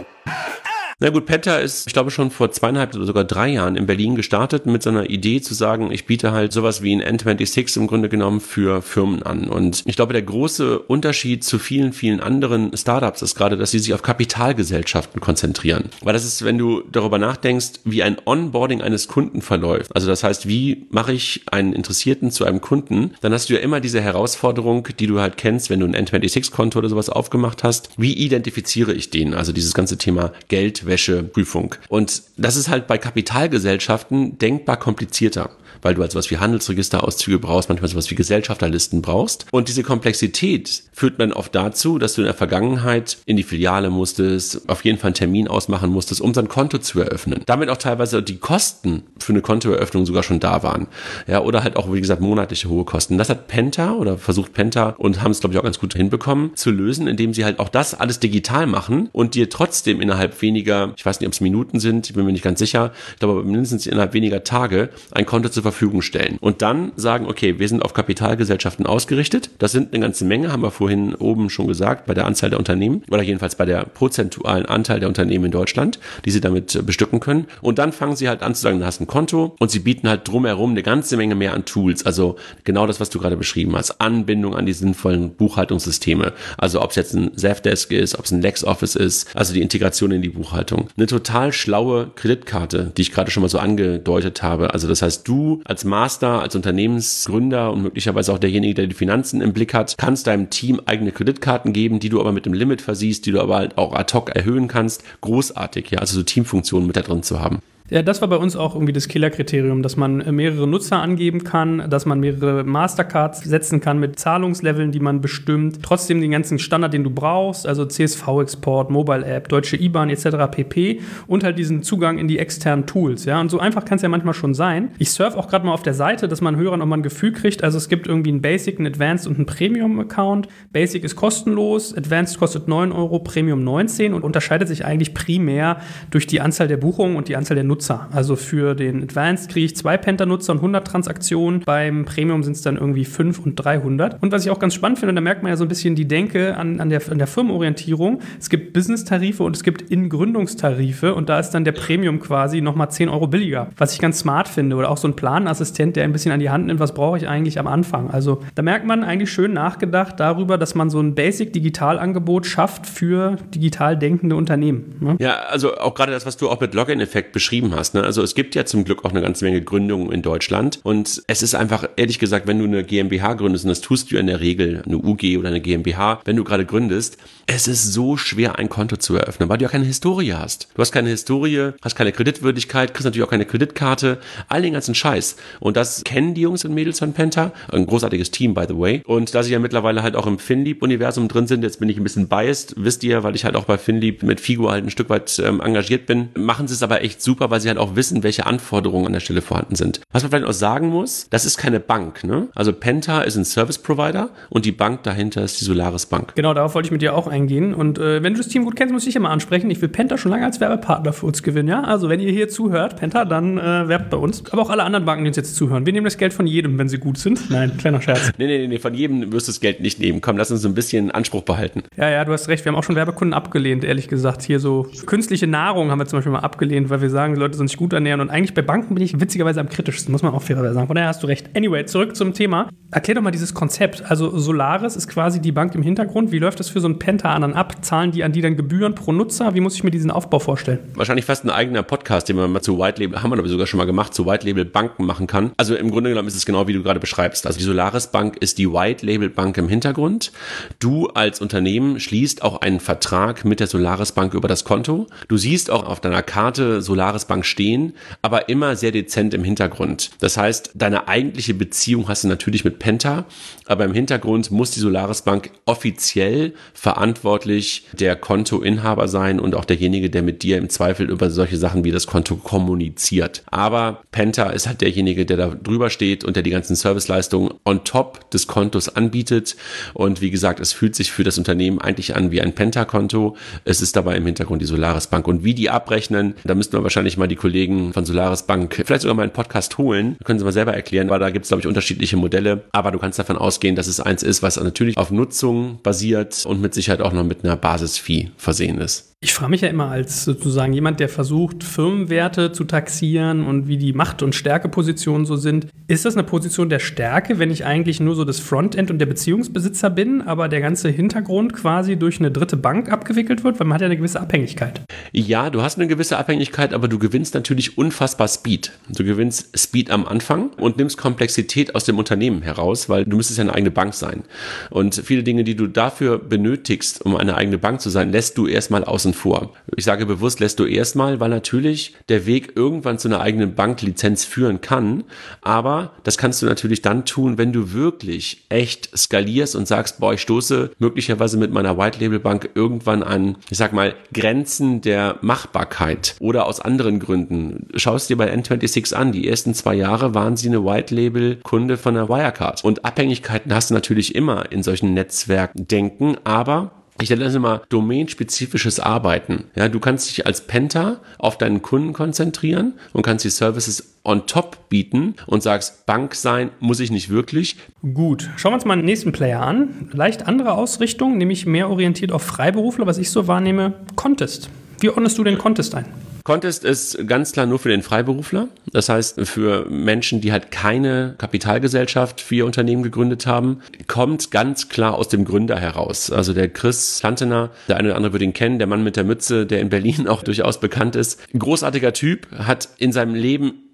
Na gut, Penta ist, ich glaube, schon vor zweieinhalb oder sogar drei Jahren in Berlin gestartet mit so einer Idee zu sagen, ich biete halt sowas wie ein N sechsundzwanzig im Grunde genommen für Firmen an. Und ich glaube, der große Unterschied zu vielen, vielen anderen Startups ist gerade, dass sie sich auf Kapitalgesellschaften konzentrieren. Weil das ist, wenn du darüber nachdenkst, wie ein Onboarding eines Kunden verläuft. Also das heißt, wie mache ich einen Interessierten zu einem Kunden? Dann hast du ja immer diese Herausforderung, die du halt kennst, wenn du ein N sechsundzwanzig-Konto oder sowas aufgemacht hast. Wie identifiziere ich den? Also dieses ganze Thema Geld, Wäscheprüfung. Und das ist halt bei Kapitalgesellschaften denkbar komplizierter, weil du halt sowas wie Handelsregisterauszüge brauchst, manchmal sowas wie Gesellschafterlisten brauchst. Und diese Komplexität führt dann oft dazu, dass du in der Vergangenheit in die Filiale musstest, auf jeden Fall einen Termin ausmachen musstest, um sein Konto zu eröffnen. Damit auch teilweise die Kosten für eine Kontoeröffnung sogar schon da waren. Ja, oder halt auch, wie gesagt, monatliche hohe Kosten. Das hat Penta oder versucht Penta und haben es, glaube ich, auch ganz gut hinbekommen zu lösen, indem sie halt auch das alles digital machen und dir trotzdem innerhalb weniger, ich weiß nicht, ob es Minuten sind, ich bin mir nicht ganz sicher, ich glaube, mindestens innerhalb weniger Tage ein Konto zur Verfügung stellen. Und dann sagen, okay, wir sind auf Kapitalgesellschaften ausgerichtet. Das sind eine ganze Menge, haben wir vorhin oben schon gesagt, bei der Anzahl der Unternehmen oder jedenfalls bei der prozentualen Anteil der Unternehmen in Deutschland, die sie damit bestücken können. Und dann fangen sie halt an zu sagen, du hast ein Konto und sie bieten halt drumherum eine ganze Menge mehr an Tools. Also genau das, was du gerade beschrieben hast. Anbindung an die sinnvollen Buchhaltungssysteme. Also ob es jetzt ein Zefdesk ist, ob es ein LexOffice ist, also die Integration in die Buchhaltung. Eine total schlaue Kreditkarte, die ich gerade schon mal so angedeutet habe. Also das heißt, du du als Master, als Unternehmensgründer und möglicherweise auch derjenige, der die Finanzen im Blick hat, kannst deinem Team eigene Kreditkarten geben, die du aber mit dem Limit versiehst, die du aber halt auch ad hoc erhöhen kannst. Großartig, ja, also so Teamfunktionen mit da drin zu haben. Ja, das war bei uns auch irgendwie das Killerkriterium, dass man mehrere Nutzer angeben kann, dass man mehrere Mastercards setzen kann mit Zahlungsleveln, die man bestimmt. Trotzdem den ganzen Standard, den du brauchst, also C S V-Export, Mobile-App, deutsche I B A N et cetera pp. Und halt diesen Zugang in die externen Tools. Ja, und so einfach kann es ja manchmal schon sein. Ich surfe auch gerade mal auf der Seite, dass man Hörern nochmal ein Gefühl kriegt. Also es gibt irgendwie einen Basic, einen Advanced und einen Premium-Account. Basic ist kostenlos, Advanced kostet neun Euro, Premium neunzehn und unterscheidet sich eigentlich primär durch die Anzahl der Buchungen und die Anzahl der Nutzer. Also für den Advanced kriege ich zwei Penta-Nutzer und hundert Transaktionen. Beim Premium sind es dann irgendwie fünf und dreihundert. Und was ich auch ganz spannend finde, und da merkt man ja so ein bisschen die Denke an, an, der, an der Firmenorientierung. Es gibt Business-Tarife und es gibt In-Gründungstarife und da ist dann der Premium quasi nochmal zehn Euro billiger. Was ich ganz smart finde. Oder auch so ein Planassistent, der ein bisschen an die Hand nimmt, was brauche ich eigentlich am Anfang. Also da merkt man eigentlich schön nachgedacht darüber, dass man so ein Basic-Digitalangebot schafft für digital denkende Unternehmen. Ne? Ja, also auch gerade das, was du auch mit Login-Effekt beschrieben hast. Ne? Also es gibt ja zum Glück auch eine ganze Menge Gründungen in Deutschland und es ist einfach, ehrlich gesagt, wenn du eine GmbH gründest, und das tust du ja in der Regel, eine U G oder eine GmbH, wenn du gerade gründest, es ist so schwer, ein Konto zu eröffnen, weil du ja keine Historie hast. Du hast keine Historie, hast keine Kreditwürdigkeit, kriegst natürlich auch keine Kreditkarte, all den ganzen Scheiß. Und das kennen die Jungs und Mädels von Penta, ein großartiges Team, by the way. Und da sie ja mittlerweile halt auch im Finlieb-Universum drin sind, jetzt bin ich ein bisschen biased, wisst ihr, weil ich halt auch bei Finlieb mit Figo halt ein Stück weit ähm, engagiert bin, machen sie es aber echt super, weil sie halt auch wissen, welche Anforderungen an der Stelle vorhanden sind. Was man vielleicht auch sagen muss, das ist keine Bank, ne? Also Penta ist ein Service Provider und die Bank dahinter ist die Solaris Bank. Genau, darauf wollte ich mit dir auch eingehen. Und äh, wenn du das Team gut kennst, muss ich dich immer ansprechen. Ich will Penta schon lange als Werbepartner für uns gewinnen, ja? Also wenn ihr hier zuhört, Penta, dann äh, werbt bei uns. Aber auch alle anderen Banken, die uns jetzt zuhören. Wir nehmen das Geld von jedem, wenn sie gut sind. Nein, kleiner Scherz. nee, nee, nee, von jedem wirst du das Geld nicht nehmen. Komm, lass uns so ein bisschen Anspruch behalten. Ja, ja, du hast recht. Wir haben auch schon Werbekunden abgelehnt, ehrlich gesagt. Hier so künstliche Nahrung haben wir zum Beispiel mal abgelehnt, weil wir sagen, die Leute sollen sich gut ernähren. Und eigentlich bei Banken bin ich witzigerweise am kritischsten, muss man auch fairerweise sagen. Von daher hast du recht. Anyway, zurück zum Thema. Erklär doch mal dieses Konzept. Also Solaris ist quasi die Bank im Hintergrund. Wie läuft das für so einen Penta dann ab? Zahlen die an die dann Gebühren pro Nutzer? Wie muss ich mir diesen Aufbau vorstellen? Wahrscheinlich fast ein eigener Podcast, den man mal zu White Label, haben wir aber sogar schon mal gemacht, zu White Label Banken machen kann. Also im Grunde genommen ist es genau, wie du gerade beschreibst. Also die Solaris Bank ist die White Label Bank im Hintergrund. Du als Unternehmen schließt auch einen Vertrag mit der Solaris Bank über das Konto. Du siehst auch auf deiner Karte Solaris Bank stehen, aber immer sehr dezent im Hintergrund. Das heißt, deine eigentliche Beziehung hast du natürlich mit Penta, aber im Hintergrund muss die Solaris Bank offiziell verantwortlich der Kontoinhaber sein und auch derjenige, der mit dir im Zweifel über solche Sachen wie das Konto kommuniziert. Aber Penta ist halt derjenige, der da drüber steht und der die ganzen Serviceleistungen on top des Kontos anbietet. Und wie gesagt, es fühlt sich für das Unternehmen eigentlich an wie ein Penta-Konto. Es ist dabei im Hintergrund die Solaris Bank. Und wie die abrechnen, da müssten wir wahrscheinlich mal die Kollegen von Solaris Bank vielleicht sogar mal einen Podcast holen. Können sie mal selber erklären, weil da gibt es, glaube ich, unterschiedliche Modelle. Aber du kannst davon ausgehen, dass es eins ist, was natürlich auf Nutzung basiert und mit Sicherheit auch noch mit einer Basis-Fee versehen ist. Ich frage mich ja immer als sozusagen jemand, der versucht, Firmenwerte zu taxieren und wie die Macht- und Stärkepositionen so sind. Ist das eine Position der Stärke, wenn ich eigentlich nur so das Frontend und der Beziehungsbesitzer bin, aber der ganze Hintergrund quasi durch eine dritte Bank abgewickelt wird? Weil man hat ja eine gewisse Abhängigkeit. Ja, du hast eine gewisse Abhängigkeit, aber du gewinnst natürlich unfassbar Speed. Du gewinnst Speed am Anfang und nimmst Komplexität aus dem Unternehmen heraus, weil du müsstest ja eine eigene Bank sein. Und viele Dinge, die du dafür benötigst, um eine eigene Bank zu sein, lässt du erstmal außen vor. Ich sage bewusst, lässt du erstmal, weil natürlich der Weg irgendwann zu einer eigenen Banklizenz führen kann, aber das kannst du natürlich dann tun, wenn du wirklich echt skalierst und sagst, boah, ich stoße möglicherweise mit meiner White Label Bank irgendwann an, ich sag mal, Grenzen der Machbarkeit oder aus anderen Gründen. Schau es dir bei N sechsundzwanzig an, die ersten zwei Jahre waren sie eine White Label Kunde von der Wirecard und Abhängigkeiten hast du natürlich immer in solchen Netzwerkdenken, aber ich nenne das immer domainspezifisches Arbeiten. Ja, du kannst dich als Penta auf deinen Kunden konzentrieren und kannst die Services on top bieten und sagst, Bank sein muss ich nicht wirklich. Gut, schauen wir uns mal den nächsten Player an. Leicht andere Ausrichtung, nämlich mehr orientiert auf Freiberufler, was ich so wahrnehme, Contest. Wie ordnest du den Contest ein? Contest ist ganz klar nur für den Freiberufler. Das heißt, für Menschen, die halt keine Kapitalgesellschaft für ihr Unternehmen gegründet haben, kommt ganz klar aus dem Gründer heraus. Also der Chris Plantener, der eine oder andere wird ihn kennen, der Mann mit der Mütze, der in Berlin auch durchaus bekannt ist. Ein großartiger Typ, hat in seinem Leben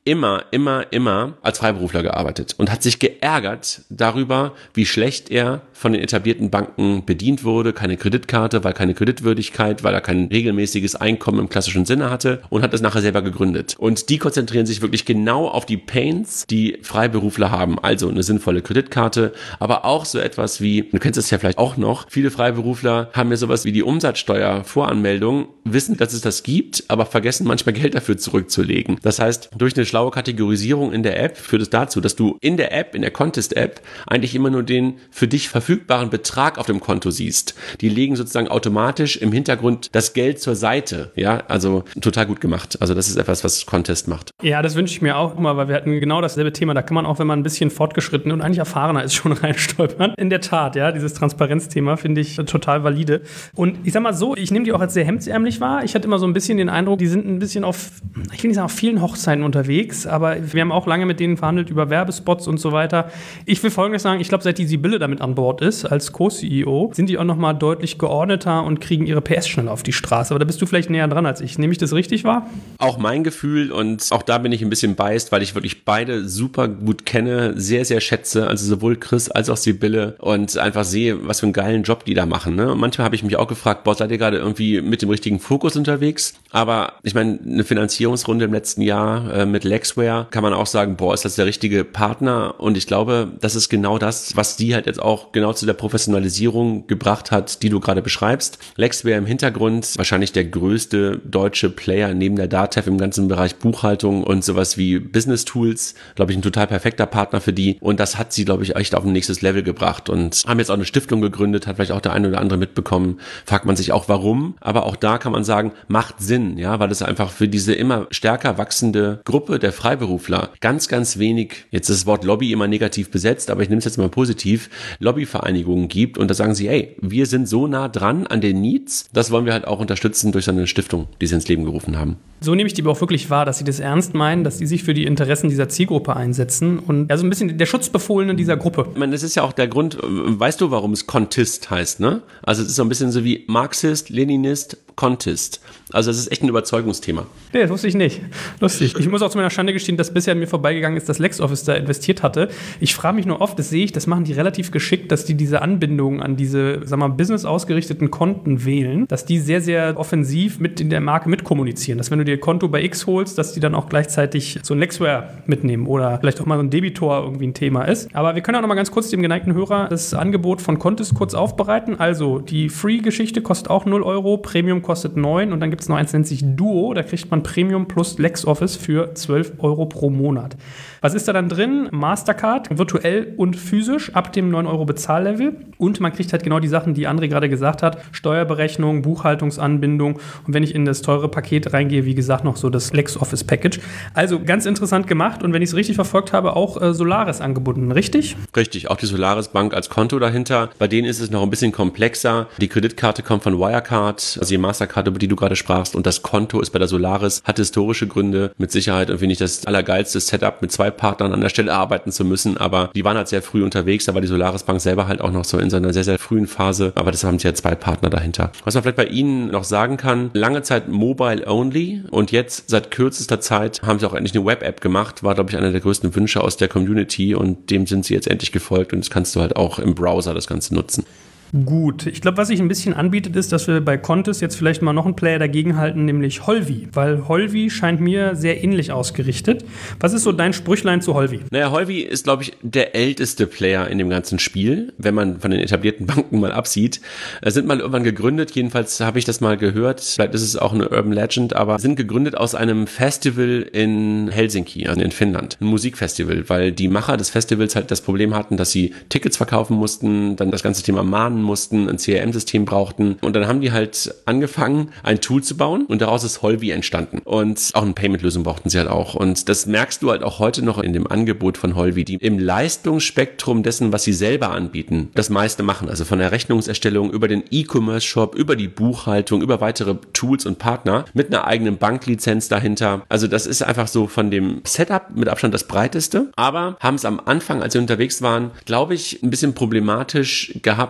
immer, immer, immer als Freiberufler gearbeitet und hat sich geärgert darüber, wie schlecht er von den etablierten Banken bedient wurde, keine Kreditkarte, weil keine Kreditwürdigkeit, weil er kein regelmäßiges Einkommen im klassischen Sinne hatte und hat das nachher selber gegründet. Und die konzentrieren sich wirklich genau auf die Pains, die Freiberufler haben. Also eine sinnvolle Kreditkarte, aber auch so etwas wie, du kennst es ja vielleicht auch noch, viele Freiberufler haben ja sowas wie die Umsatzsteuervoranmeldung, wissen, dass es das gibt, aber vergessen manchmal Geld dafür zurückzulegen. Das heißt, durch eine schlaue Kategorisierung in der App führt es dazu, dass du in der App, in der Contest-App, eigentlich immer nur den für dich verfügbaren Betrag auf dem Konto siehst. Die legen sozusagen automatisch im Hintergrund das Geld zur Seite. Ja, also total gut gemacht. Also das ist etwas, was Contest macht. Ja, das wünsche ich mir auch immer, weil wir hatten genau dasselbe Thema. Da kann man auch, wenn man ein bisschen fortgeschritten und eigentlich erfahrener ist, schon reinstolpern. In der Tat, ja, dieses Transparenzthema finde ich total valide. Und ich sag mal so, ich nehme die auch als sehr hemdsärmlich wahr. Ich hatte immer so ein bisschen den Eindruck, die sind ein bisschen auf, ich will nicht sagen, auf vielen Hochzeiten unterwegs, aber wir haben auch lange mit denen verhandelt über Werbespots und so weiter. Ich will Folgendes sagen, ich glaube, seit die Sibylle damit an Bord ist, als Co-C E O, sind die auch nochmal deutlich geordneter und kriegen ihre P S schneller auf die Straße. Aber da bist du vielleicht näher dran als ich. Nehme ich das richtig wahr? Auch mein Gefühl, und auch da bin ich ein bisschen biased, weil ich wirklich beide super gut kenne, sehr, sehr schätze, also sowohl Chris als auch Sibylle, und einfach sehe, was für einen geilen Job die da machen. Ne? Und manchmal habe ich mich auch gefragt, boah, seid ihr gerade irgendwie mit dem richtigen Fokus unterwegs? Aber ich meine, eine Finanzierungsrunde im letzten Jahr äh, mit Lexware, kann man auch sagen, boah, ist das der richtige Partner? Und ich glaube, das ist genau das, was die halt jetzt auch genau zu der Professionalisierung gebracht hat, die du gerade beschreibst. Lexware im Hintergrund, wahrscheinlich der größte deutsche Player neben der DATEV im ganzen Bereich Buchhaltung und sowas wie Business Tools, glaube ich, ein total perfekter Partner für die. Und das hat sie, glaube ich, echt auf ein nächstes Level gebracht und haben jetzt auch eine Stiftung gegründet, hat vielleicht auch der eine oder andere mitbekommen. Fragt man sich auch, warum. Aber auch da kann man sagen, macht Sinn, ja, weil es einfach für diese immer stärker wachsende Gruppe der Freiberufler ganz, ganz wenig, jetzt ist das Wort Lobby immer negativ besetzt, aber ich nehme es jetzt mal positiv, Lobbyvereinigungen gibt. Und da sagen sie, ey, wir sind so nah dran an den Needs, das wollen wir halt auch unterstützen durch so eine Stiftung, die sie ins Leben gerufen haben. So nehme ich die aber auch wirklich wahr, dass sie das ernst meinen, dass sie sich für die Interessen dieser Zielgruppe einsetzen und ja, so ein bisschen der Schutzbefohlene dieser Gruppe. Ich meine, das ist ja auch der Grund, weißt du, warum es Contist heißt, ne? Also es ist so ein bisschen so wie Marxist, Leninist, Contist. Also das ist echt ein Überzeugungsthema. Nee, das wusste ich nicht. Lustig. Ich muss auch zu meiner Schande gestehen, dass bisher an mir vorbeigegangen ist, dass LexOffice da investiert hatte. Ich frage mich nur oft, das sehe ich, das machen die relativ geschickt, dass die diese Anbindungen an diese, sag mal, business-ausgerichteten Konten wählen, dass die sehr, sehr offensiv mit in der Marke mitkommunizieren. Dass wenn du dir ein Konto bei X holst, dass die dann auch gleichzeitig so ein Lexware mitnehmen oder vielleicht auch mal so ein Debitor irgendwie ein Thema ist. Aber wir können auch noch mal ganz kurz dem geneigten Hörer das Angebot von Contist kurz aufbereiten. Also die Free-Geschichte kostet auch null Euro, Premium kostet neun und dann gibt es noch eins, nennt sich Duo. Da kriegt man Premium plus LexOffice für zwölf Euro pro Monat. Was ist da dann drin? Mastercard, virtuell und physisch, ab dem neun Euro Bezahllevel. Und man kriegt halt genau die Sachen, die André gerade gesagt hat. Steuerberechnung, Buchhaltungsanbindung. Und wenn ich in das teure Paket reingehe, wie gesagt, noch so das LexOffice Package. Also ganz interessant gemacht. Und wenn ich es richtig verfolgt habe, auch äh, Solaris angebunden, richtig? Richtig, auch die Solaris Bank als Konto dahinter. Bei denen ist es noch ein bisschen komplexer. Die Kreditkarte kommt von Wirecard, also die Mastercard, über die du gerade sprachst. Und das Konto ist bei der Solaris, hat historische Gründe. Mit Sicherheit irgendwie nicht das allergeilste Setup, mit zwei Partnern an der Stelle arbeiten zu müssen. Aber die waren halt sehr früh unterwegs. Da war die Solaris Bank selber halt auch noch so in so einer sehr, sehr frühen Phase. Aber das haben sie ja zwei Partner dahinter. Was man vielleicht bei ihnen noch sagen kann, lange Zeit Mobile Only. Und jetzt seit kürzester Zeit haben sie auch endlich eine Web-App gemacht. War, glaube ich, einer der größten Wünsche aus der Community. Und dem sind sie jetzt endlich gefolgt. Und das kannst du halt auch im Browser das Ganze nutzen. Gut, ich glaube, was sich ein bisschen anbietet, ist, dass wir bei Contest jetzt vielleicht mal noch einen Player dagegen halten, nämlich Holvi. Weil Holvi scheint mir sehr ähnlich ausgerichtet. Was ist so dein Sprüchlein zu Holvi? Naja, Holvi ist, glaube ich, der älteste Player in dem ganzen Spiel, wenn man von den etablierten Banken mal absieht. Sind mal irgendwann gegründet, jedenfalls habe ich das mal gehört. Vielleicht ist es auch eine Urban Legend, aber sind gegründet aus einem Festival in Helsinki, also in Finnland. Ein Musikfestival, weil die Macher des Festivals halt das Problem hatten, dass sie Tickets verkaufen mussten, dann das ganze Thema mahnen mussten, ein C R M-System brauchten und dann haben die halt angefangen, ein Tool zu bauen und daraus ist Holvi entstanden und auch eine Payment-Lösung brauchten sie halt auch und das merkst du halt auch heute noch in dem Angebot von Holvi, die im Leistungsspektrum dessen, was sie selber anbieten, das meiste machen, also von der Rechnungserstellung über den E-Commerce-Shop, über die Buchhaltung, über weitere Tools und Partner mit einer eigenen Banklizenz dahinter, also das ist einfach so von dem Setup mit Abstand das breiteste, aber haben es am Anfang, als sie unterwegs waren, glaube ich, ein bisschen problematisch gehabt,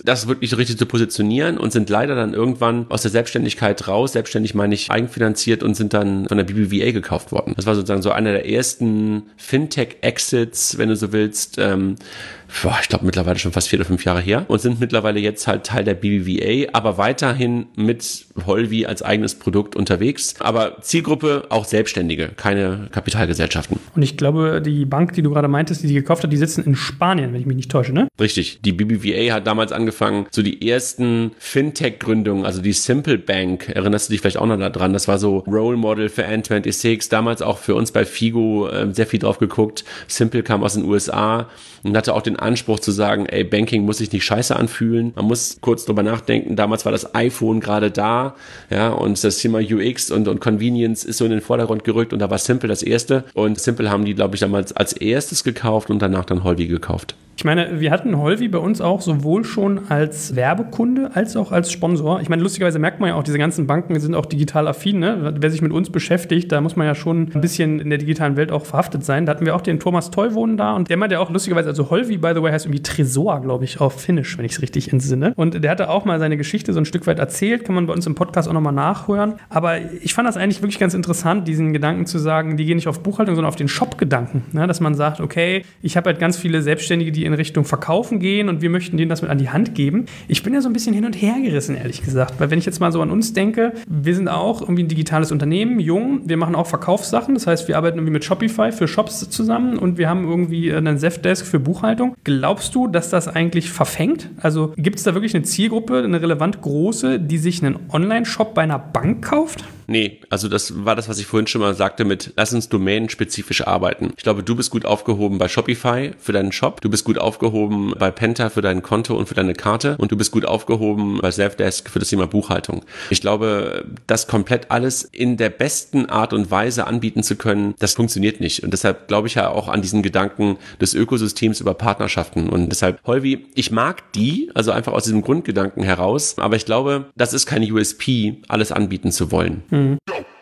das wirklich so richtig zu positionieren und sind leider dann irgendwann aus der Selbstständigkeit raus, selbstständig meine ich eigenfinanziert und sind dann von der B B V A gekauft worden. Das war sozusagen so einer der ersten Fintech-Exits, wenn du so willst, ähm, boah, ich glaube mittlerweile schon fast vier oder fünf Jahre her und sind mittlerweile jetzt halt Teil der B B V A, aber weiterhin mit Holvi als eigenes Produkt unterwegs. Aber Zielgruppe auch Selbstständige, keine Kapitalgesellschaften. Und ich glaube, die Bank, die du gerade meintest, die sie gekauft hat, die sitzen in Spanien, wenn ich mich nicht täusche, ne? Richtig. Die B B V A hat damals angefangen, so die ersten Fintech-Gründungen, also die Simple Bank, erinnerst du dich vielleicht auch noch daran? Das war so Role Model für N sechsundzwanzig, damals auch für uns bei Figo äh, sehr viel drauf geguckt. Simple kam aus den U S A und hatte auch den Anspruch zu sagen, ey, Banking muss sich nicht scheiße anfühlen. Man muss kurz drüber nachdenken. Damals war das iPhone gerade da, ja, und das Thema U X und, und Convenience ist so in den Vordergrund gerückt und da war Simple das erste. Und Simple haben die, glaube ich, damals als erstes gekauft und danach dann Holvi gekauft. Ich meine, wir hatten Holvi bei uns auch sowohl schon als Werbekunde als auch als Sponsor. Ich meine, lustigerweise merkt man ja auch, diese ganzen Banken sind auch digital affin, ne? Wer sich mit uns beschäftigt, da muss man ja schon ein bisschen in der digitalen Welt auch verhaftet sein. Da hatten wir auch den Thomas Teuvonen da und der meinte ja auch lustigerweise, also Holvi, by the way, heißt irgendwie Tresor, glaube ich, auf Finnisch, wenn ich es richtig entsinne. Und der hatte auch mal seine Geschichte so ein Stück weit erzählt, kann man bei uns im Podcast auch nochmal nachhören. Aber ich fand das eigentlich wirklich ganz interessant, diesen Gedanken zu sagen, die gehen nicht auf Buchhaltung, sondern auf den Shop-Gedanken. Ne? Dass man sagt, okay, ich habe halt ganz viele Selbstständige, die in Richtung Verkaufen gehen und wir möchten denen das mit an die Hand geben. Ich bin ja so ein bisschen hin und her gerissen, ehrlich gesagt. Weil wenn ich jetzt mal so an uns denke, wir sind auch irgendwie ein digitales Unternehmen, jung, wir machen auch Verkaufssachen. Das heißt, wir arbeiten irgendwie mit Shopify für Shops zusammen und wir haben irgendwie einen Zefdesk für Buchhaltung. Glaubst du, dass das eigentlich verfängt? Also gibt es da wirklich eine Zielgruppe, eine relevant große, die sich einen Online-Shop bei einer Bank kauft? Nee, also das war das, was ich vorhin schon mal sagte mit, lass uns domänenspezifisch arbeiten. Ich glaube, du bist gut aufgehoben bei Shopify für deinen Shop, du bist gut aufgehoben bei Penta für dein Konto und für deine Karte und du bist gut aufgehoben bei Zefdesk für das Thema Buchhaltung. Ich glaube, das komplett alles in der besten Art und Weise anbieten zu können, das funktioniert nicht. Und deshalb glaube ich ja auch an diesen Gedanken des Ökosystems über Partnerschaften. Und deshalb, Holvi, ich mag die, also einfach aus diesem Grundgedanken heraus, aber ich glaube, das ist kein U S P, alles anbieten zu wollen. Mhm.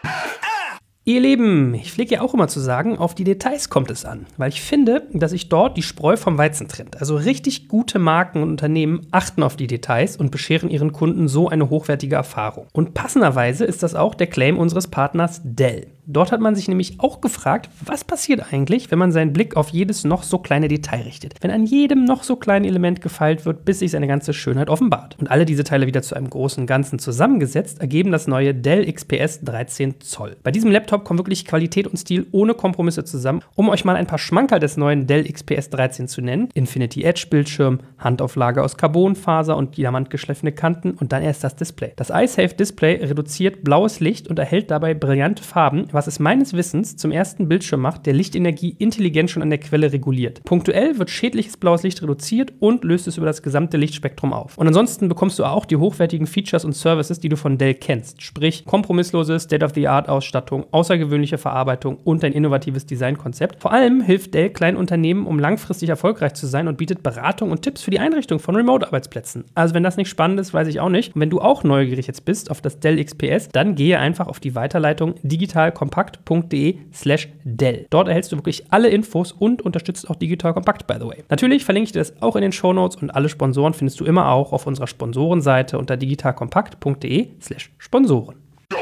Ihr Lieben, ich pflege ja auch immer zu sagen, auf die Details kommt es an, weil ich finde, dass sich dort die Spreu vom Weizen trennt. Also richtig gute Marken und Unternehmen achten auf die Details und bescheren ihren Kunden so eine hochwertige Erfahrung. Und passenderweise ist das auch der Claim unseres Partners Dell. Dort hat man sich nämlich auch gefragt, was passiert eigentlich, wenn man seinen Blick auf jedes noch so kleine Detail richtet. Wenn an jedem noch so kleinen Element gefeilt wird, bis sich seine ganze Schönheit offenbart. Und alle diese Teile wieder zu einem großen Ganzen zusammengesetzt, ergeben das neue Dell X P S dreizehn Zoll. Bei diesem Laptop kommen wirklich Qualität und Stil ohne Kompromisse zusammen. Um euch mal ein paar Schmankerl des neuen Dell X P S dreizehn zu nennen: Infinity Edge Bildschirm, Handauflage aus Carbonfaser und diamantgeschliffene Kanten und dann erst das Display. Das iSafe Display reduziert blaues Licht und erhält dabei brillante Farben, was es meines Wissens zum ersten Bildschirm macht, der Lichtenergie intelligent schon an der Quelle reguliert. Punktuell wird schädliches blaues Licht reduziert und löst es über das gesamte Lichtspektrum auf. Und ansonsten bekommst du auch die hochwertigen Features und Services, die du von Dell kennst. Sprich, kompromisslose State-of-the-Art-Ausstattung, außergewöhnliche Verarbeitung und ein innovatives Designkonzept. Vor allem hilft Dell kleinen Unternehmen, um langfristig erfolgreich zu sein und bietet Beratung und Tipps für die Einrichtung von Remote-Arbeitsplätzen. Also wenn das nicht spannend ist, weiß ich auch nicht. Und wenn du auch neugierig jetzt bist auf das Dell X P S, dann gehe einfach auf die Weiterleitung digitalkompakt.de slash Dell. Dort erhältst du wirklich alle Infos und unterstützt auch Digital Kompakt, by the way. Natürlich verlinke ich dir das auch in den Shownotes und alle Sponsoren findest du immer auch auf unserer Sponsorenseite unter digitalkompakt.de slash Sponsoren.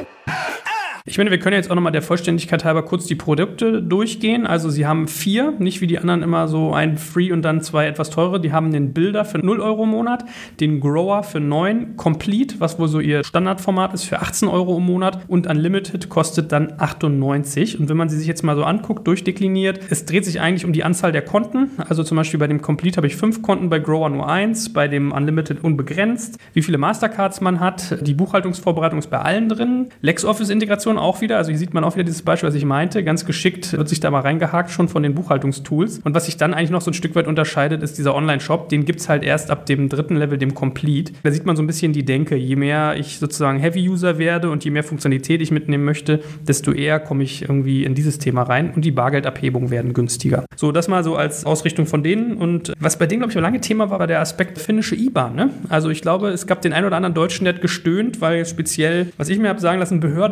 Ich meine, wir können jetzt auch nochmal der Vollständigkeit halber kurz die Produkte durchgehen. Also sie haben vier, nicht wie die anderen immer so ein Free und dann zwei etwas teure. Die haben den Builder für null Euro im Monat, den Grower für neun, Complete, was wohl so ihr Standardformat ist, für achtzehn Euro im Monat und Unlimited kostet dann achtundneunzig. Und wenn man sie sich jetzt mal so anguckt, durchdekliniert, es dreht sich eigentlich um die Anzahl der Konten. Also zum Beispiel bei dem Complete habe ich fünf Konten, bei Grower nur eins, bei dem Unlimited unbegrenzt. Wie viele Mastercards man hat, die Buchhaltungsvorbereitung ist bei allen drin. LexOffice-Integration auch wieder, also hier sieht man auch wieder dieses Beispiel, was ich meinte, ganz geschickt wird sich da mal reingehakt schon von den Buchhaltungstools und was sich dann eigentlich noch so ein Stück weit unterscheidet, ist dieser Online-Shop, den gibt es halt erst ab dem dritten Level, dem Complete. Da sieht man so ein bisschen die Denke, je mehr ich sozusagen Heavy-User werde und je mehr Funktionalität ich mitnehmen möchte, desto eher komme ich irgendwie in dieses Thema rein und die Bargeldabhebungen werden günstiger. So, das mal so als Ausrichtung von denen und was bei denen, glaube ich, ein lange Thema war, war der Aspekt finnische I B A N, ne? Also ich glaube, es gab den einen oder anderen Deutschen, der hat gestöhnt, weil speziell, was ich mir habe sagen lassen, Behörden mit dieser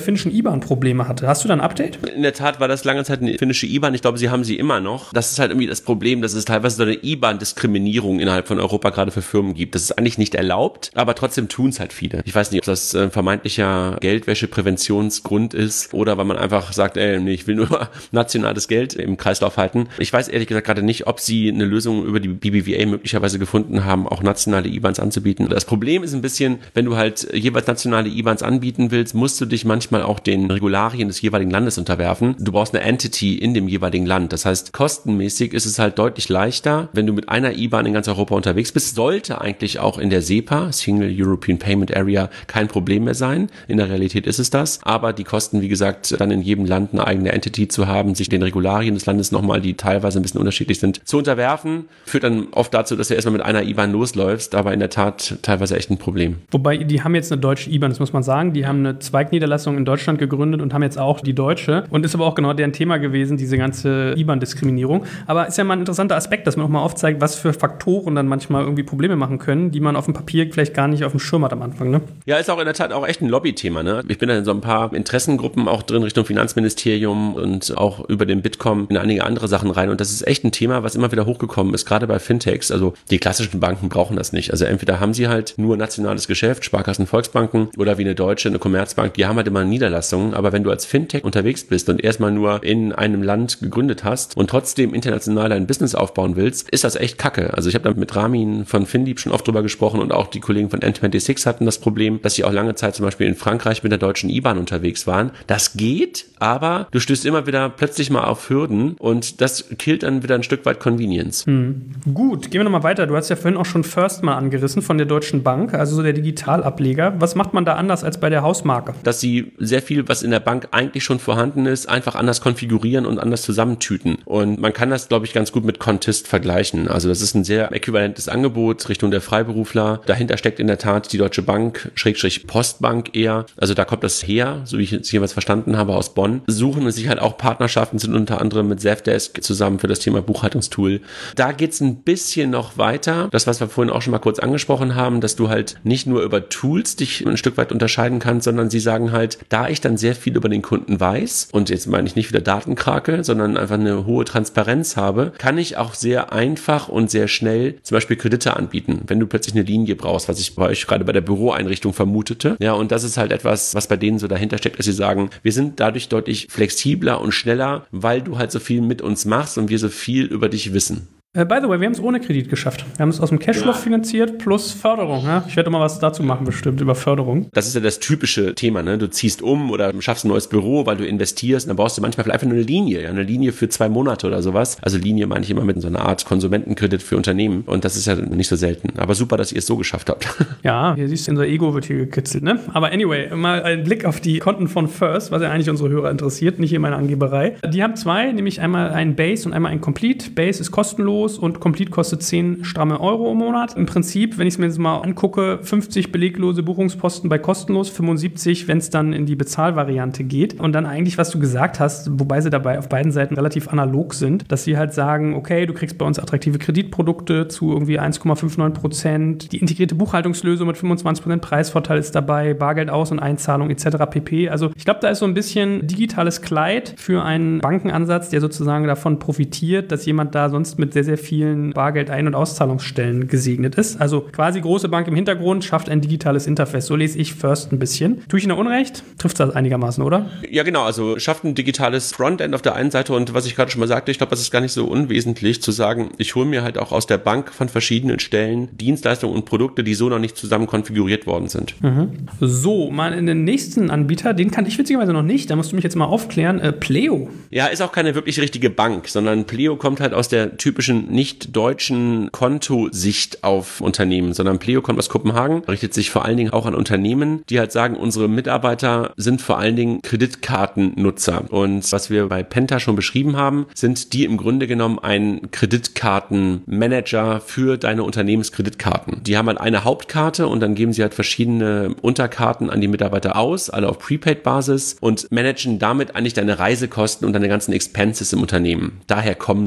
finnischen I B A N Probleme hatte. Hast du da ein Update? In der Tat war das lange Zeit eine finnische I B A N. Ich glaube, sie haben sie immer noch. Das ist halt irgendwie das Problem, dass es teilweise so eine I B A N-Diskriminierung innerhalb von Europa gerade für Firmen gibt. Das ist eigentlich nicht erlaubt, aber trotzdem tun es halt viele. Ich weiß nicht, ob das äh, vermeintlicher Geldwäsche-Präventionsgrund ist oder weil man einfach sagt, ey, nee, ich will nur nationales Geld im Kreislauf halten. Ich weiß ehrlich gesagt gerade nicht, ob sie eine Lösung über die B B V A möglicherweise gefunden haben, auch nationale I B A Ns anzubieten. Das Problem ist ein bisschen, wenn du halt jeweils nationale I B A Ns anbieten willst, musst du dich manchmal auch den Regularien des jeweiligen Landes unterwerfen. Du brauchst eine Entity in dem jeweiligen Land. Das heißt, kostenmäßig ist es halt deutlich leichter, wenn du mit einer I B A N in ganz Europa unterwegs bist. Sollte eigentlich auch in der SEPA, Single European Payment Area, kein Problem mehr sein. In der Realität ist es das. Aber die Kosten, wie gesagt, dann in jedem Land eine eigene Entity zu haben, sich den Regularien des Landes nochmal, die teilweise ein bisschen unterschiedlich sind, zu unterwerfen, führt dann oft dazu, dass du erstmal mit einer I B A N losläufst, aber in der Tat teilweise echt ein Problem. Wobei, die haben jetzt eine deutsche I B A N, das muss man sagen. Die haben eine Zweigniederlassung in Deutschland gegründet und haben jetzt auch die deutsche. Und ist aber auch genau deren Thema gewesen, diese ganze I B A N-Diskriminierung. Aber ist ja mal ein interessanter Aspekt, dass man auch mal aufzeigt, was für Faktoren dann manchmal irgendwie Probleme machen können, die man auf dem Papier vielleicht gar nicht auf dem Schirm hat am Anfang, ne? Ja, ist auch in der Tat auch echt ein Lobbythema, ne? Ich bin da in so ein paar Interessengruppen auch drin, Richtung Finanzministerium und auch über den Bitkom in einige andere Sachen rein. Und das ist echt ein Thema, was immer wieder hochgekommen ist, gerade bei Fintechs. Also die klassischen Banken brauchen das nicht. Also entweder haben sie halt nur nationales Geschäft, Sparkassen, Volksbanken oder wie eine Deutsche, eine Commerzbank, die haben halt immer Niederlassungen. Aber wenn du als Fintech unterwegs bist und erstmal nur in einem Land gegründet hast und trotzdem international dein Business aufbauen willst, ist das echt kacke. Also ich habe da mit Ramin von FinDeep schon oft drüber gesprochen und auch die Kollegen von N sechsundzwanzig hatten das Problem, dass sie auch lange Zeit zum Beispiel in Frankreich mit der deutschen I B A N unterwegs waren. Das geht, aber du stößt immer wieder plötzlich mal auf Hürden und das killt dann wieder ein Stück weit Convenience. Hm. Gut, gehen wir nochmal weiter. Du hast ja vorhin auch schon First mal angerissen von der Deutschen Bank, also so der Digitalableger. Was macht man da anders als bei der Hausmarke? Dass sie sehr viel, was in der Bank eigentlich schon vorhanden ist, einfach anders konfigurieren und anders zusammentüten. Und man kann das, glaube ich, ganz gut mit Contist vergleichen. Also das ist ein sehr äquivalentes Angebot Richtung der Freiberufler. Dahinter steckt in der Tat die Deutsche Bank, Schrägstrich Postbank eher. Also da kommt das her, so wie ich es jeweils verstanden habe, aus Bonn. Suchen sich halt auch Partnerschaften, sind unter anderem mit Zefdesk zusammen für das Thema Buchhaltungstool. Da geht's ein bisschen noch weiter. Das, was wir vorhin auch schon mal kurz angesprochen haben, dass du halt nicht nur über Tools dich ein Stück weit unterscheiden kannst, sondern sie sagen halt, da ich dann sehr viel über den Kunden weiß und jetzt meine ich nicht wieder Datenkrake, sondern einfach eine hohe Transparenz habe, kann ich auch sehr einfach und sehr schnell zum Beispiel Kredite anbieten, wenn du plötzlich eine Linie brauchst, was ich bei euch gerade bei der Büroeinrichtung vermutete. Ja, und das ist halt etwas, was bei denen so dahinter steckt, dass sie sagen, wir sind dadurch deutlich flexibler und schneller, weil du halt so viel mit uns machst und wir so viel über dich wissen. Uh, by the way, wir haben es ohne Kredit geschafft. Wir haben es aus dem Cashflow ja. finanziert plus Förderung. Ja? Ich werde mal was dazu machen, bestimmt, über Förderung. Das ist ja das typische Thema, ne? Du ziehst um oder schaffst ein neues Büro, weil du investierst. Und dann brauchst du manchmal vielleicht einfach nur eine Linie. Ja? Eine Linie für zwei Monate oder sowas. Also Linie meine ich immer mit so einer Art Konsumentenkredit für Unternehmen. Und das ist ja nicht so selten. Aber super, dass ihr es so geschafft habt. Ja, hier siehst du, unser Ego wird hier gekitzelt, ne? Aber anyway, mal ein Blick auf die Konten von First, was ja eigentlich unsere Hörer interessiert, nicht hier meine Angeberei. Die haben zwei, nämlich einmal ein Base und einmal ein Complete. Base ist kostenlos und Complete kostet zehn stramme Euro im Monat. Im Prinzip, wenn ich es mir jetzt mal angucke, fünfzig beleglose Buchungsposten bei kostenlos, fünfundsiebzig, wenn es dann in die Bezahlvariante geht. Und dann eigentlich, was du gesagt hast, wobei sie dabei auf beiden Seiten relativ analog sind, dass sie halt sagen, okay, du kriegst bei uns attraktive Kreditprodukte zu irgendwie eins Komma neunundfünfzig Prozent. Die integrierte Buchhaltungslösung mit fünfundzwanzig Prozent Preisvorteil ist dabei, Bargeld aus- und Einzahlung et cetera pp. Also ich glaube, da ist so ein bisschen digitales Kleid für einen Bankenansatz, der sozusagen davon profitiert, dass jemand da sonst mit sehr, sehr vielen Bargeld- Ein- und Auszahlungsstellen gesegnet ist. Also quasi große Bank im Hintergrund schafft ein digitales Interface. So lese ich First ein bisschen. Tue ich Ihnen da Unrecht? Trifft das einigermaßen, oder? Ja, genau. Also schafft ein digitales Frontend auf der einen Seite und was ich gerade schon mal sagte, ich glaube, das ist gar nicht so unwesentlich zu sagen, ich hole mir halt auch aus der Bank von verschiedenen Stellen Dienstleistungen und Produkte, die so noch nicht zusammen konfiguriert worden sind. Mhm. So, mal in den nächsten Anbieter, den kannte ich witzigerweise noch nicht, da musst du mich jetzt mal aufklären. Äh, Pleo. Ja, ist auch keine wirklich richtige Bank, sondern Pleo kommt halt aus der typischen nicht deutschen Kontosicht auf Unternehmen, sondern Pleo kommt aus Kopenhagen, richtet sich vor allen Dingen auch an Unternehmen, die halt sagen, unsere Mitarbeiter sind vor allen Dingen Kreditkartennutzer. Und was wir bei Penta schon beschrieben haben, sind die im Grunde genommen ein Kreditkartenmanager für deine Unternehmenskreditkarten. Die haben halt eine Hauptkarte und dann geben sie halt verschiedene Unterkarten an die Mitarbeiter aus, alle auf Prepaid-Basis und managen damit eigentlich deine Reisekosten und deine ganzen Expenses im Unternehmen. Daher kommen sie.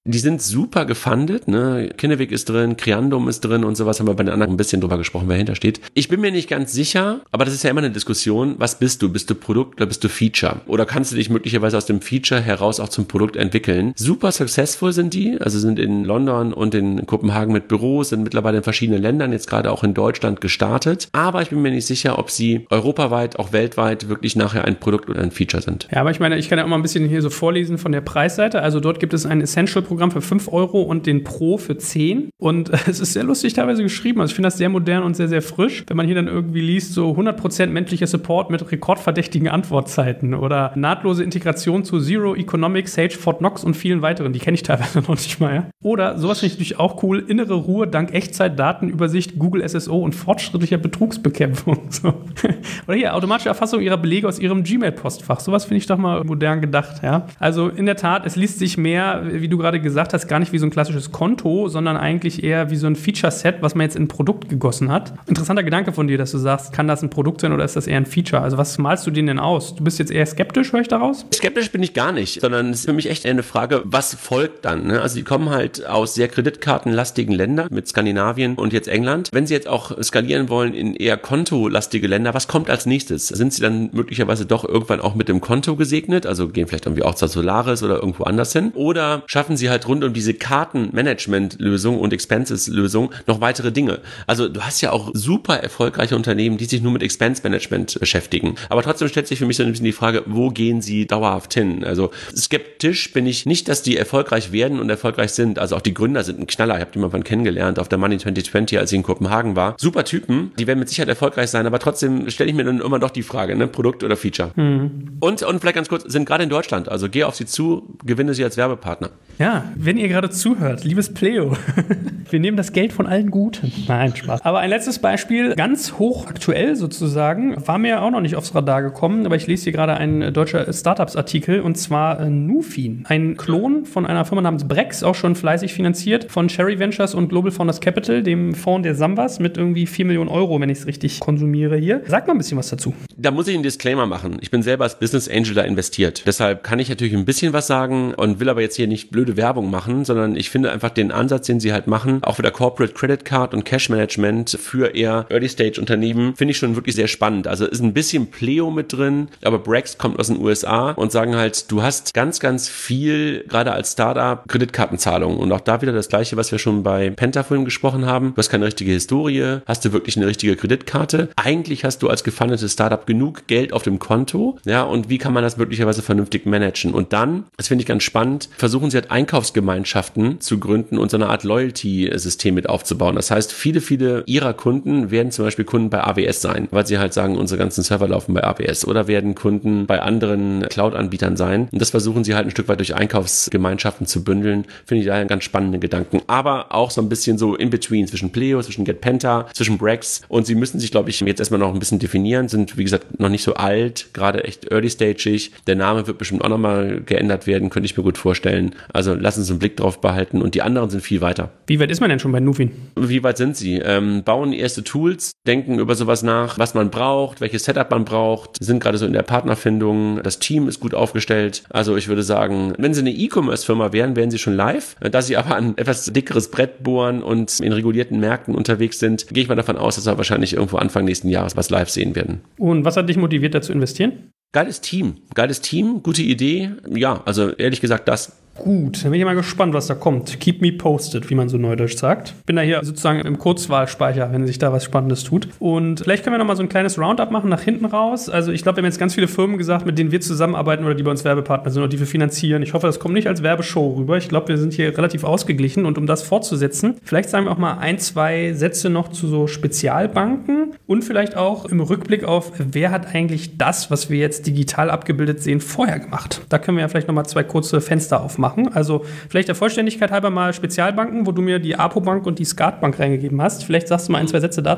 Die sind super gefundet, ne? Kinnevik ist drin, Creandum ist drin und sowas, haben wir bei den anderen ein bisschen drüber gesprochen, wer hinter steht. Ich bin mir nicht ganz sicher, aber das ist ja immer eine Diskussion, was bist du? Bist du Produkt oder bist du Feature? Oder kannst du dich möglicherweise aus dem Feature heraus auch zum Produkt entwickeln? Super successful sind die, also sind in London und in Kopenhagen mit Büros, sind mittlerweile in verschiedenen Ländern, jetzt gerade auch in Deutschland gestartet, aber ich bin mir nicht sicher, ob sie europaweit, auch weltweit wirklich nachher ein Produkt oder ein Feature sind. Ja, aber ich meine, ich kann ja auch mal ein bisschen hier so vorlesen von der Preisseite, also dort gibt es ein Essential-Programm für fünf Euro und den Pro für zehn. Und es ist sehr lustig teilweise geschrieben. Also ich finde das sehr modern und sehr, sehr frisch. Wenn man hier dann irgendwie liest, so hundert Prozent menschlicher Support mit rekordverdächtigen Antwortzeiten oder nahtlose Integration zu Zero Economics, Sage, Fort Knox und vielen weiteren. Die kenne ich teilweise noch nicht mal. Ja? Oder sowas finde ich natürlich auch cool. Innere Ruhe dank Echtzeit-Datenübersicht, Google S S O und fortschrittlicher Betrugsbekämpfung. So. Oder hier, automatische Erfassung ihrer Belege aus ihrem Gmail-Postfach. Sowas finde ich doch mal modern gedacht. Ja? Also in der Tat, es liest sich mehr, wie du gerade gesagt hast, gar nicht wie so ein klassisches Konto, sondern eigentlich eher wie so ein Feature-Set, was man jetzt in ein Produkt gegossen hat. Interessanter Gedanke von dir, dass du sagst, kann das ein Produkt sein oder ist das eher ein Feature? Also was malst du denen denn aus? Du bist jetzt eher skeptisch, höre ich daraus? Skeptisch bin ich gar nicht, sondern es ist für mich echt eher eine Frage, was folgt dann? Ne? Also die kommen halt aus sehr kreditkartenlastigen Ländern mit Skandinavien und jetzt England. Wenn sie jetzt auch skalieren wollen in eher kontolastige Länder, was kommt als nächstes? Sind sie dann möglicherweise doch irgendwann auch mit dem Konto gesegnet? Also gehen vielleicht irgendwie auch zur Solaris oder irgendwo anders hin? Oder schaffen sie halt rund um diese Kartenmanagement-Lösung und Expenses-Lösung noch weitere Dinge. Also du hast ja auch super erfolgreiche Unternehmen, die sich nur mit Expense-Management beschäftigen. Aber trotzdem stellt sich für mich so ein bisschen die Frage, wo gehen sie dauerhaft hin? Also skeptisch bin ich nicht, dass die erfolgreich werden und erfolgreich sind. Also auch die Gründer sind ein Knaller. Ich habe jemanden kennengelernt auf der Money zwanzig zwanzig, als ich in Kopenhagen war. Super Typen, die werden mit Sicherheit erfolgreich sein, aber trotzdem stelle ich mir dann immer doch die Frage, ne? Produkt oder Feature. Mhm. Und, und vielleicht ganz kurz, sind gerade in Deutschland. Also geh auf sie zu, gewinne sie als Werbepartner. Ja, wenn ihr gerade zuhört, liebes Pleo, wir nehmen das Geld von allen Guten. Nein, Spaß. Aber ein letztes Beispiel, ganz hochaktuell sozusagen, war mir auch noch nicht aufs Radar gekommen, aber ich lese hier gerade einen deutscher Startups-Artikel und zwar äh, Nufin, ein Klon von einer Firma namens Brex, auch schon fleißig finanziert von Cherry Ventures und Global Founders Capital, dem Fonds der Sambas mit irgendwie vier Millionen Euro, wenn ich es richtig konsumiere hier. Sag mal ein bisschen was dazu. Da muss ich einen Disclaimer machen. Ich bin selber als Business Angel da investiert. Deshalb kann ich natürlich ein bisschen was sagen und will aber jetzt hier nicht blöde Werbung machen, sondern ich finde einfach den Ansatz, den sie halt machen, auch wieder Corporate Credit Card und Cash Management für eher Early-Stage-Unternehmen, finde ich schon wirklich sehr spannend. Also ist ein bisschen Pleo mit drin, aber Brex kommt aus den U S A und sagen halt, du hast ganz, ganz viel, gerade als Startup, Kreditkartenzahlungen und auch da wieder das Gleiche, was wir schon bei Penta vorhin gesprochen haben. Du hast keine richtige Historie, hast du wirklich eine richtige Kreditkarte? Eigentlich hast du als gefundetes Startup genug Geld auf dem Konto, ja, und wie kann man das möglicherweise vernünftig managen? Und dann, das finde ich ganz spannend, versuchen sie halt Einkaufsgemeinschaften zu gründen und so eine Art Loyalty-System mit aufzubauen. Das heißt, viele, viele ihrer Kunden werden zum Beispiel Kunden bei A W S sein, weil sie halt sagen, unsere ganzen Server laufen bei A W S oder werden Kunden bei anderen Cloud-Anbietern sein. Und das versuchen sie halt ein Stück weit durch Einkaufsgemeinschaften zu bündeln. Finde ich da einen ganz spannenden Gedanken. Aber auch so ein bisschen so in between zwischen Pleo, zwischen GetPenta, zwischen Brex. Und sie müssen sich, glaube ich, jetzt erstmal noch ein bisschen definieren, sind, wie gesagt, noch nicht so alt, gerade echt early-stagig. Der Name wird bestimmt auch nochmal geändert werden, könnte ich mir gut vorstellen. Also lassen Sie einen Blick drauf behalten und die anderen sind viel weiter. Wie weit ist man denn schon bei Nufin? Wie weit sind sie? Ähm, bauen erste Tools, denken über sowas nach, was man braucht, welches Setup man braucht, sind gerade so in der Partnerfindung, das Team ist gut aufgestellt. Also ich würde sagen, wenn sie eine E-Commerce-Firma wären, wären sie schon live. Da sie aber ein etwas dickeres Brett bohren und in regulierten Märkten unterwegs sind, gehe ich mal davon aus, dass wir wahrscheinlich irgendwo Anfang nächsten Jahres was live sehen werden. Und was hat dich motiviert, da zu investieren? Geiles Team, geiles Team, gute Idee. Ja, also ehrlich gesagt das. Gut, dann bin ich mal gespannt, was da kommt. Keep me posted, wie man so neudeutsch sagt. Bin da hier sozusagen im Kurzwahlspeicher, wenn sich da was Spannendes tut. Und vielleicht können wir noch mal so ein kleines Roundup machen nach hinten raus. Also ich glaube, wir haben jetzt ganz viele Firmen gesagt, mit denen wir zusammenarbeiten oder die bei uns Werbepartner sind oder die wir finanzieren. Ich hoffe, das kommt nicht als Werbeshow rüber. Ich glaube, wir sind hier relativ ausgeglichen. Und um das fortzusetzen, vielleicht sagen wir auch mal ein, zwei Sätze noch zu so Spezialbanken und vielleicht auch im Rückblick auf, wer hat eigentlich das, was wir jetzt digital abgebildet sehen, vorher gemacht. Da können wir ja vielleicht noch mal zwei kurze Fenster aufmachen. Also vielleicht der Vollständigkeit halber mal Spezialbanken, wo du mir die Apobank und die Skatbank reingegeben hast. Vielleicht sagst du mal ein, zwei Sätze dazu.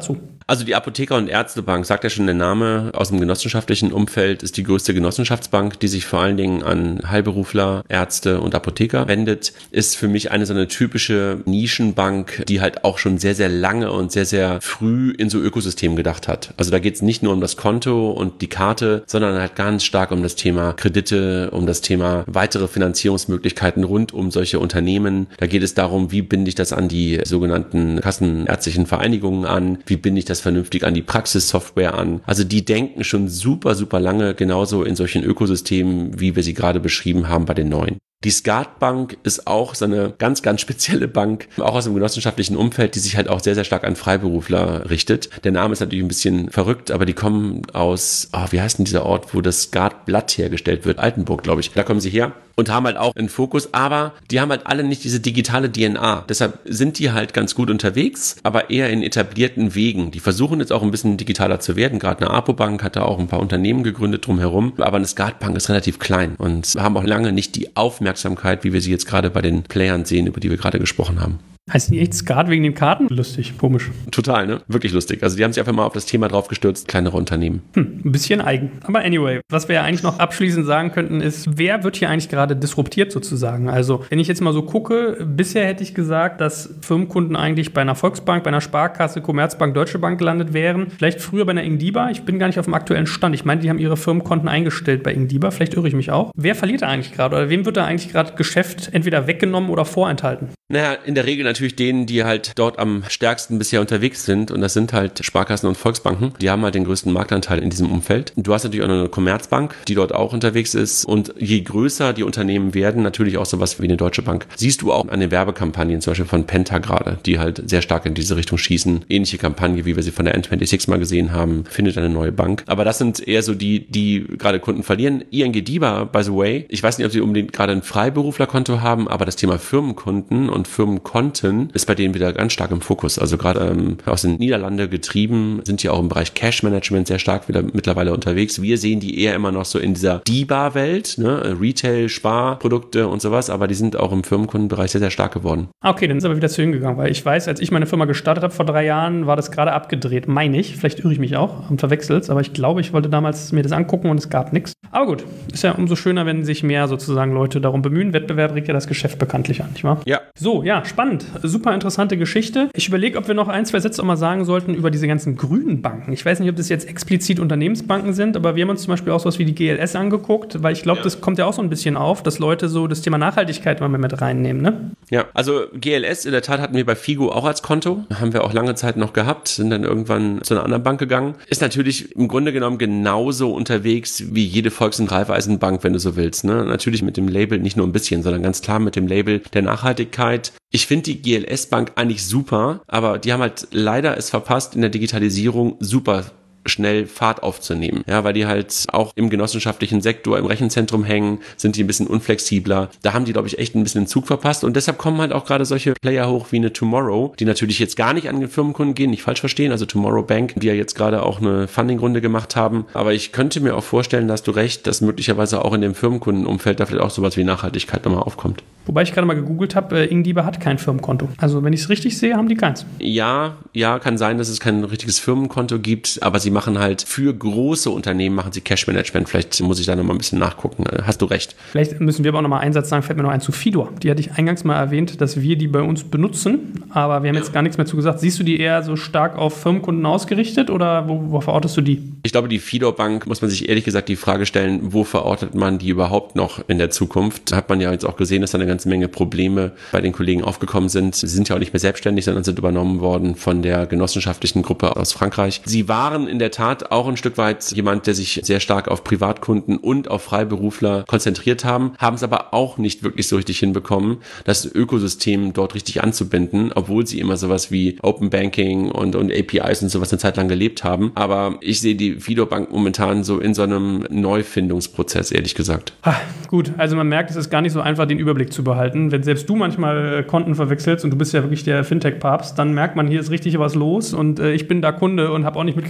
Also die Apotheker- und Ärztebank, sagt ja schon der Name, aus dem genossenschaftlichen Umfeld ist die größte Genossenschaftsbank, die sich vor allen Dingen an Heilberufler, Ärzte und Apotheker wendet, ist für mich eine so eine typische Nischenbank, die halt auch schon sehr, sehr lange und sehr, sehr früh in so Ökosystemen gedacht hat. Also da geht es nicht nur um das Konto und die Karte, sondern halt ganz stark um das Thema Kredite, um das Thema weitere Finanzierungsmöglichkeiten rund um solche Unternehmen. Da geht es darum, wie binde ich das an die sogenannten kassenärztlichen Vereinigungen an, wie binde ich das vernünftig an die Praxissoftware an. Also die denken schon super, super lange genauso in solchen Ökosystemen, wie wir sie gerade beschrieben haben bei den neuen. Die Skatbank ist auch so eine ganz, ganz spezielle Bank, auch aus dem genossenschaftlichen Umfeld, die sich halt auch sehr, sehr stark an Freiberufler richtet. Der Name ist natürlich ein bisschen verrückt, aber die kommen aus, oh, wie heißt denn dieser Ort, wo das Skatblatt hergestellt wird? Altenburg, glaube ich. Da kommen sie her und haben halt auch einen Fokus, aber die haben halt alle nicht diese digitale D N A. Deshalb sind die halt ganz gut unterwegs, aber eher in etablierten Wegen. Die versuchen jetzt auch ein bisschen digitaler zu werden. Gerade eine Apobank hat da auch ein paar Unternehmen gegründet drumherum, aber eine Skatbank ist relativ klein und haben auch lange nicht die Aufmerksamkeit, wie wir sie jetzt gerade bei den Playern sehen, über die wir gerade gesprochen haben. Heißt die echt Skat wegen den Karten? Lustig, komisch. Total, ne? Wirklich lustig. Also die haben sich einfach mal auf das Thema drauf gestürzt, kleinere Unternehmen. Hm, ein bisschen eigen. Aber anyway, was wir ja eigentlich noch abschließend sagen könnten, ist, wer wird hier eigentlich gerade disruptiert sozusagen? Also wenn ich jetzt mal so gucke, bisher hätte ich gesagt, dass Firmenkunden eigentlich bei einer Volksbank, bei einer Sparkasse, Commerzbank, Deutsche Bank gelandet wären. Vielleicht früher bei einer Ingdiba. Ich bin gar nicht auf dem aktuellen Stand. Ich meine, die haben ihre Firmenkonten eingestellt bei Ingdiba. Vielleicht irre ich mich auch. Wer verliert da eigentlich gerade? Oder wem wird da eigentlich gerade Geschäft entweder weggenommen oder vorenthalten? Naja, in der Regel natürlich denen, die halt dort am stärksten bisher unterwegs sind. Und das sind halt Sparkassen und Volksbanken. Die haben halt den größten Marktanteil in diesem Umfeld. Du hast natürlich auch noch eine Commerzbank, die dort auch unterwegs ist. Und je größer die Unternehmen werden, natürlich auch sowas wie eine Deutsche Bank, siehst du auch an den Werbekampagnen, zum Beispiel von Penta gerade, die halt sehr stark in diese Richtung schießen. Ähnliche Kampagne, wie wir sie von der N sechsundzwanzig mal gesehen haben, findet eine neue Bank. Aber das sind eher so die, die gerade Kunden verlieren. I N G DiBa, by the way, ich weiß nicht, ob sie unbedingt gerade ein Freiberuflerkonto haben, aber das Thema Firmenkunden und Firmenkonten ist bei denen wieder ganz stark im Fokus. Also gerade ähm, aus den Niederlanden getrieben, sind die auch im Bereich Cash Management sehr stark wieder mittlerweile unterwegs. Wir sehen die eher immer noch so in dieser DiBa-Welt, ne? Retail, Sparprodukte und sowas, aber die sind auch im Firmenkundenbereich sehr, sehr stark geworden. Okay, dann ist aber wieder zu hingegangen, weil ich weiß, als ich meine Firma gestartet habe vor drei Jahren, war das gerade abgedreht, meine ich. Vielleicht irre ich mich auch und verwechsel's, aber ich glaube, ich wollte damals mir das angucken und es gab nichts. Aber gut, ist ja umso schöner, wenn sich mehr sozusagen Leute darum bemühen. Wettbewerb regt ja das Geschäft bekanntlich an, nicht wahr? Ja. So, ja, spannend. Super interessante Geschichte. Ich überlege, ob wir noch ein, zwei Sätze auch mal sagen sollten über diese ganzen grünen Banken. Ich weiß nicht, ob das jetzt explizit Unternehmensbanken sind, aber wir haben uns zum Beispiel auch sowas wie die G L S angeguckt, weil ich glaube, ja. das kommt ja auch so ein bisschen auf, dass Leute so das Thema Nachhaltigkeit immer mehr mit reinnehmen, ne? Ja, also G L S in der Tat hatten wir bei Figo auch als Konto, haben wir auch lange Zeit noch gehabt, sind dann irgendwann zu einer anderen Bank gegangen. Ist natürlich im Grunde genommen genauso unterwegs wie jede Volks- und Raiffeisenbank, wenn du so willst, ne? Natürlich mit dem Label, nicht nur ein bisschen, sondern ganz klar mit dem Label der Nachhaltigkeit. Ich finde die G L S-Bank eigentlich super, aber die haben halt leider es verpasst, in der Digitalisierung super schnell Fahrt aufzunehmen. Ja, weil die halt auch im genossenschaftlichen Sektor, im Rechenzentrum hängen, sind die ein bisschen unflexibler. Da haben die, glaube ich, echt ein bisschen den Zug verpasst und deshalb kommen halt auch gerade solche Player hoch wie eine Tomorrow, die natürlich jetzt gar nicht an den Firmenkunden gehen, nicht falsch verstehen, also Tomorrow Bank, die ja jetzt gerade auch eine Funding-Runde gemacht haben. Aber ich könnte mir auch vorstellen, dass du recht, dass möglicherweise auch in dem Firmenkundenumfeld da vielleicht auch sowas wie Nachhaltigkeit nochmal aufkommt. Wobei ich gerade mal gegoogelt habe, äh, Ingdiba hat kein Firmenkonto. Also wenn ich es richtig sehe, haben die keins. Ja, ja, kann sein, dass es kein richtiges Firmenkonto gibt, aber sie machen halt für große Unternehmen, machen sie Cash Management. Vielleicht muss ich da nochmal ein bisschen nachgucken. Hast du recht. Vielleicht müssen wir aber auch nochmal einen Satz sagen, fällt mir noch ein zu Fidor. Die hatte ich eingangs mal erwähnt, dass wir die bei uns benutzen, aber wir haben jetzt gar nichts mehr zu gesagt. Siehst du die eher so stark auf Firmenkunden ausgerichtet oder wo, wo verortest du die? Ich glaube, die Fidor Bank, muss man sich ehrlich gesagt die Frage stellen, wo verortet man die überhaupt noch in der Zukunft? Hat man ja jetzt auch gesehen, dass da eine ganze Menge Probleme bei den Kollegen aufgekommen sind. Sie sind ja auch nicht mehr selbstständig, sondern sind übernommen worden von der genossenschaftlichen Gruppe aus Frankreich. Sie waren in der Tat auch ein Stück weit jemand, der sich sehr stark auf Privatkunden und auf Freiberufler konzentriert haben, haben es aber auch nicht wirklich so richtig hinbekommen, das Ökosystem dort richtig anzubinden, obwohl sie immer sowas wie Open Banking und, und A P Is und sowas eine Zeit lang gelebt haben. Aber ich sehe die Fidor Bank momentan so in so einem Neufindungsprozess, ehrlich gesagt. Ah, gut, also man merkt, es ist gar nicht so einfach, den Überblick zu behalten. Wenn selbst du manchmal Konten verwechselst und du bist ja wirklich der Fintech-Papst, dann merkt man, hier ist richtig was los und äh, ich bin da Kunde und habe auch nicht mitgekriegt, wie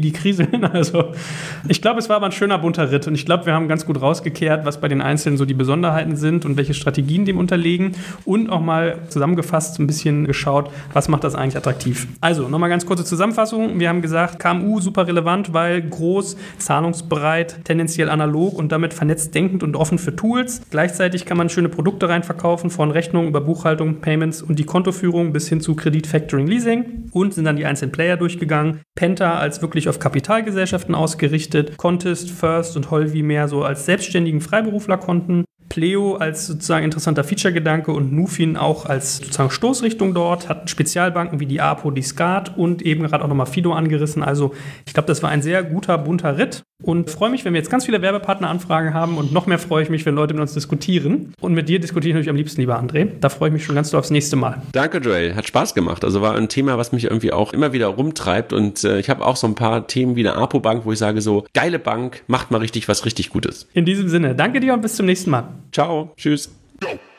die kriseln. Also ich glaube, es war aber ein schöner bunter Ritt und ich glaube, wir haben ganz gut rausgekehrt, was bei den Einzelnen so die Besonderheiten sind und welche Strategien dem unterliegen und auch mal zusammengefasst ein bisschen geschaut, was macht das eigentlich attraktiv. Also nochmal ganz kurze Zusammenfassung. Wir haben gesagt, K M U super relevant, weil groß, zahlungsbereit, tendenziell analog und damit vernetzt denkend und offen für Tools. Gleichzeitig kann man schöne Produkte reinverkaufen, von Rechnungen über Buchhaltung, Payments und die Kontoführung bis hin zu Kredit, Factoring, Leasing und sind dann die einzelnen Player durchgegangen. Penta als wirklich auf Kapitalgesellschaften ausgerichtet, Contest, First und Holvi mehr so als selbstständigen Freiberuflerkonten. Pleo als sozusagen interessanter Feature-Gedanke und Nufin auch als sozusagen Stoßrichtung dort, hatten Spezialbanken wie die Apo, die Skat und eben gerade auch nochmal Fido angerissen. Also ich glaube, das war ein sehr guter, bunter Ritt und freue mich, wenn wir jetzt ganz viele Werbepartner-Anfragen haben und noch mehr freue ich mich, wenn Leute mit uns diskutieren. Und mit dir diskutiere ich natürlich am liebsten, lieber André. Da freue ich mich schon ganz doll aufs nächste Mal. Danke, Joel. Hat Spaß gemacht. Also war ein Thema, was mich irgendwie auch immer wieder rumtreibt und äh, ich habe auch so ein paar Themen wie eine Apo-Bank, wo ich sage so, geile Bank, macht mal richtig was richtig Gutes. In diesem Sinne, danke dir und bis zum nächsten Mal. Ciao, tschüss. Go.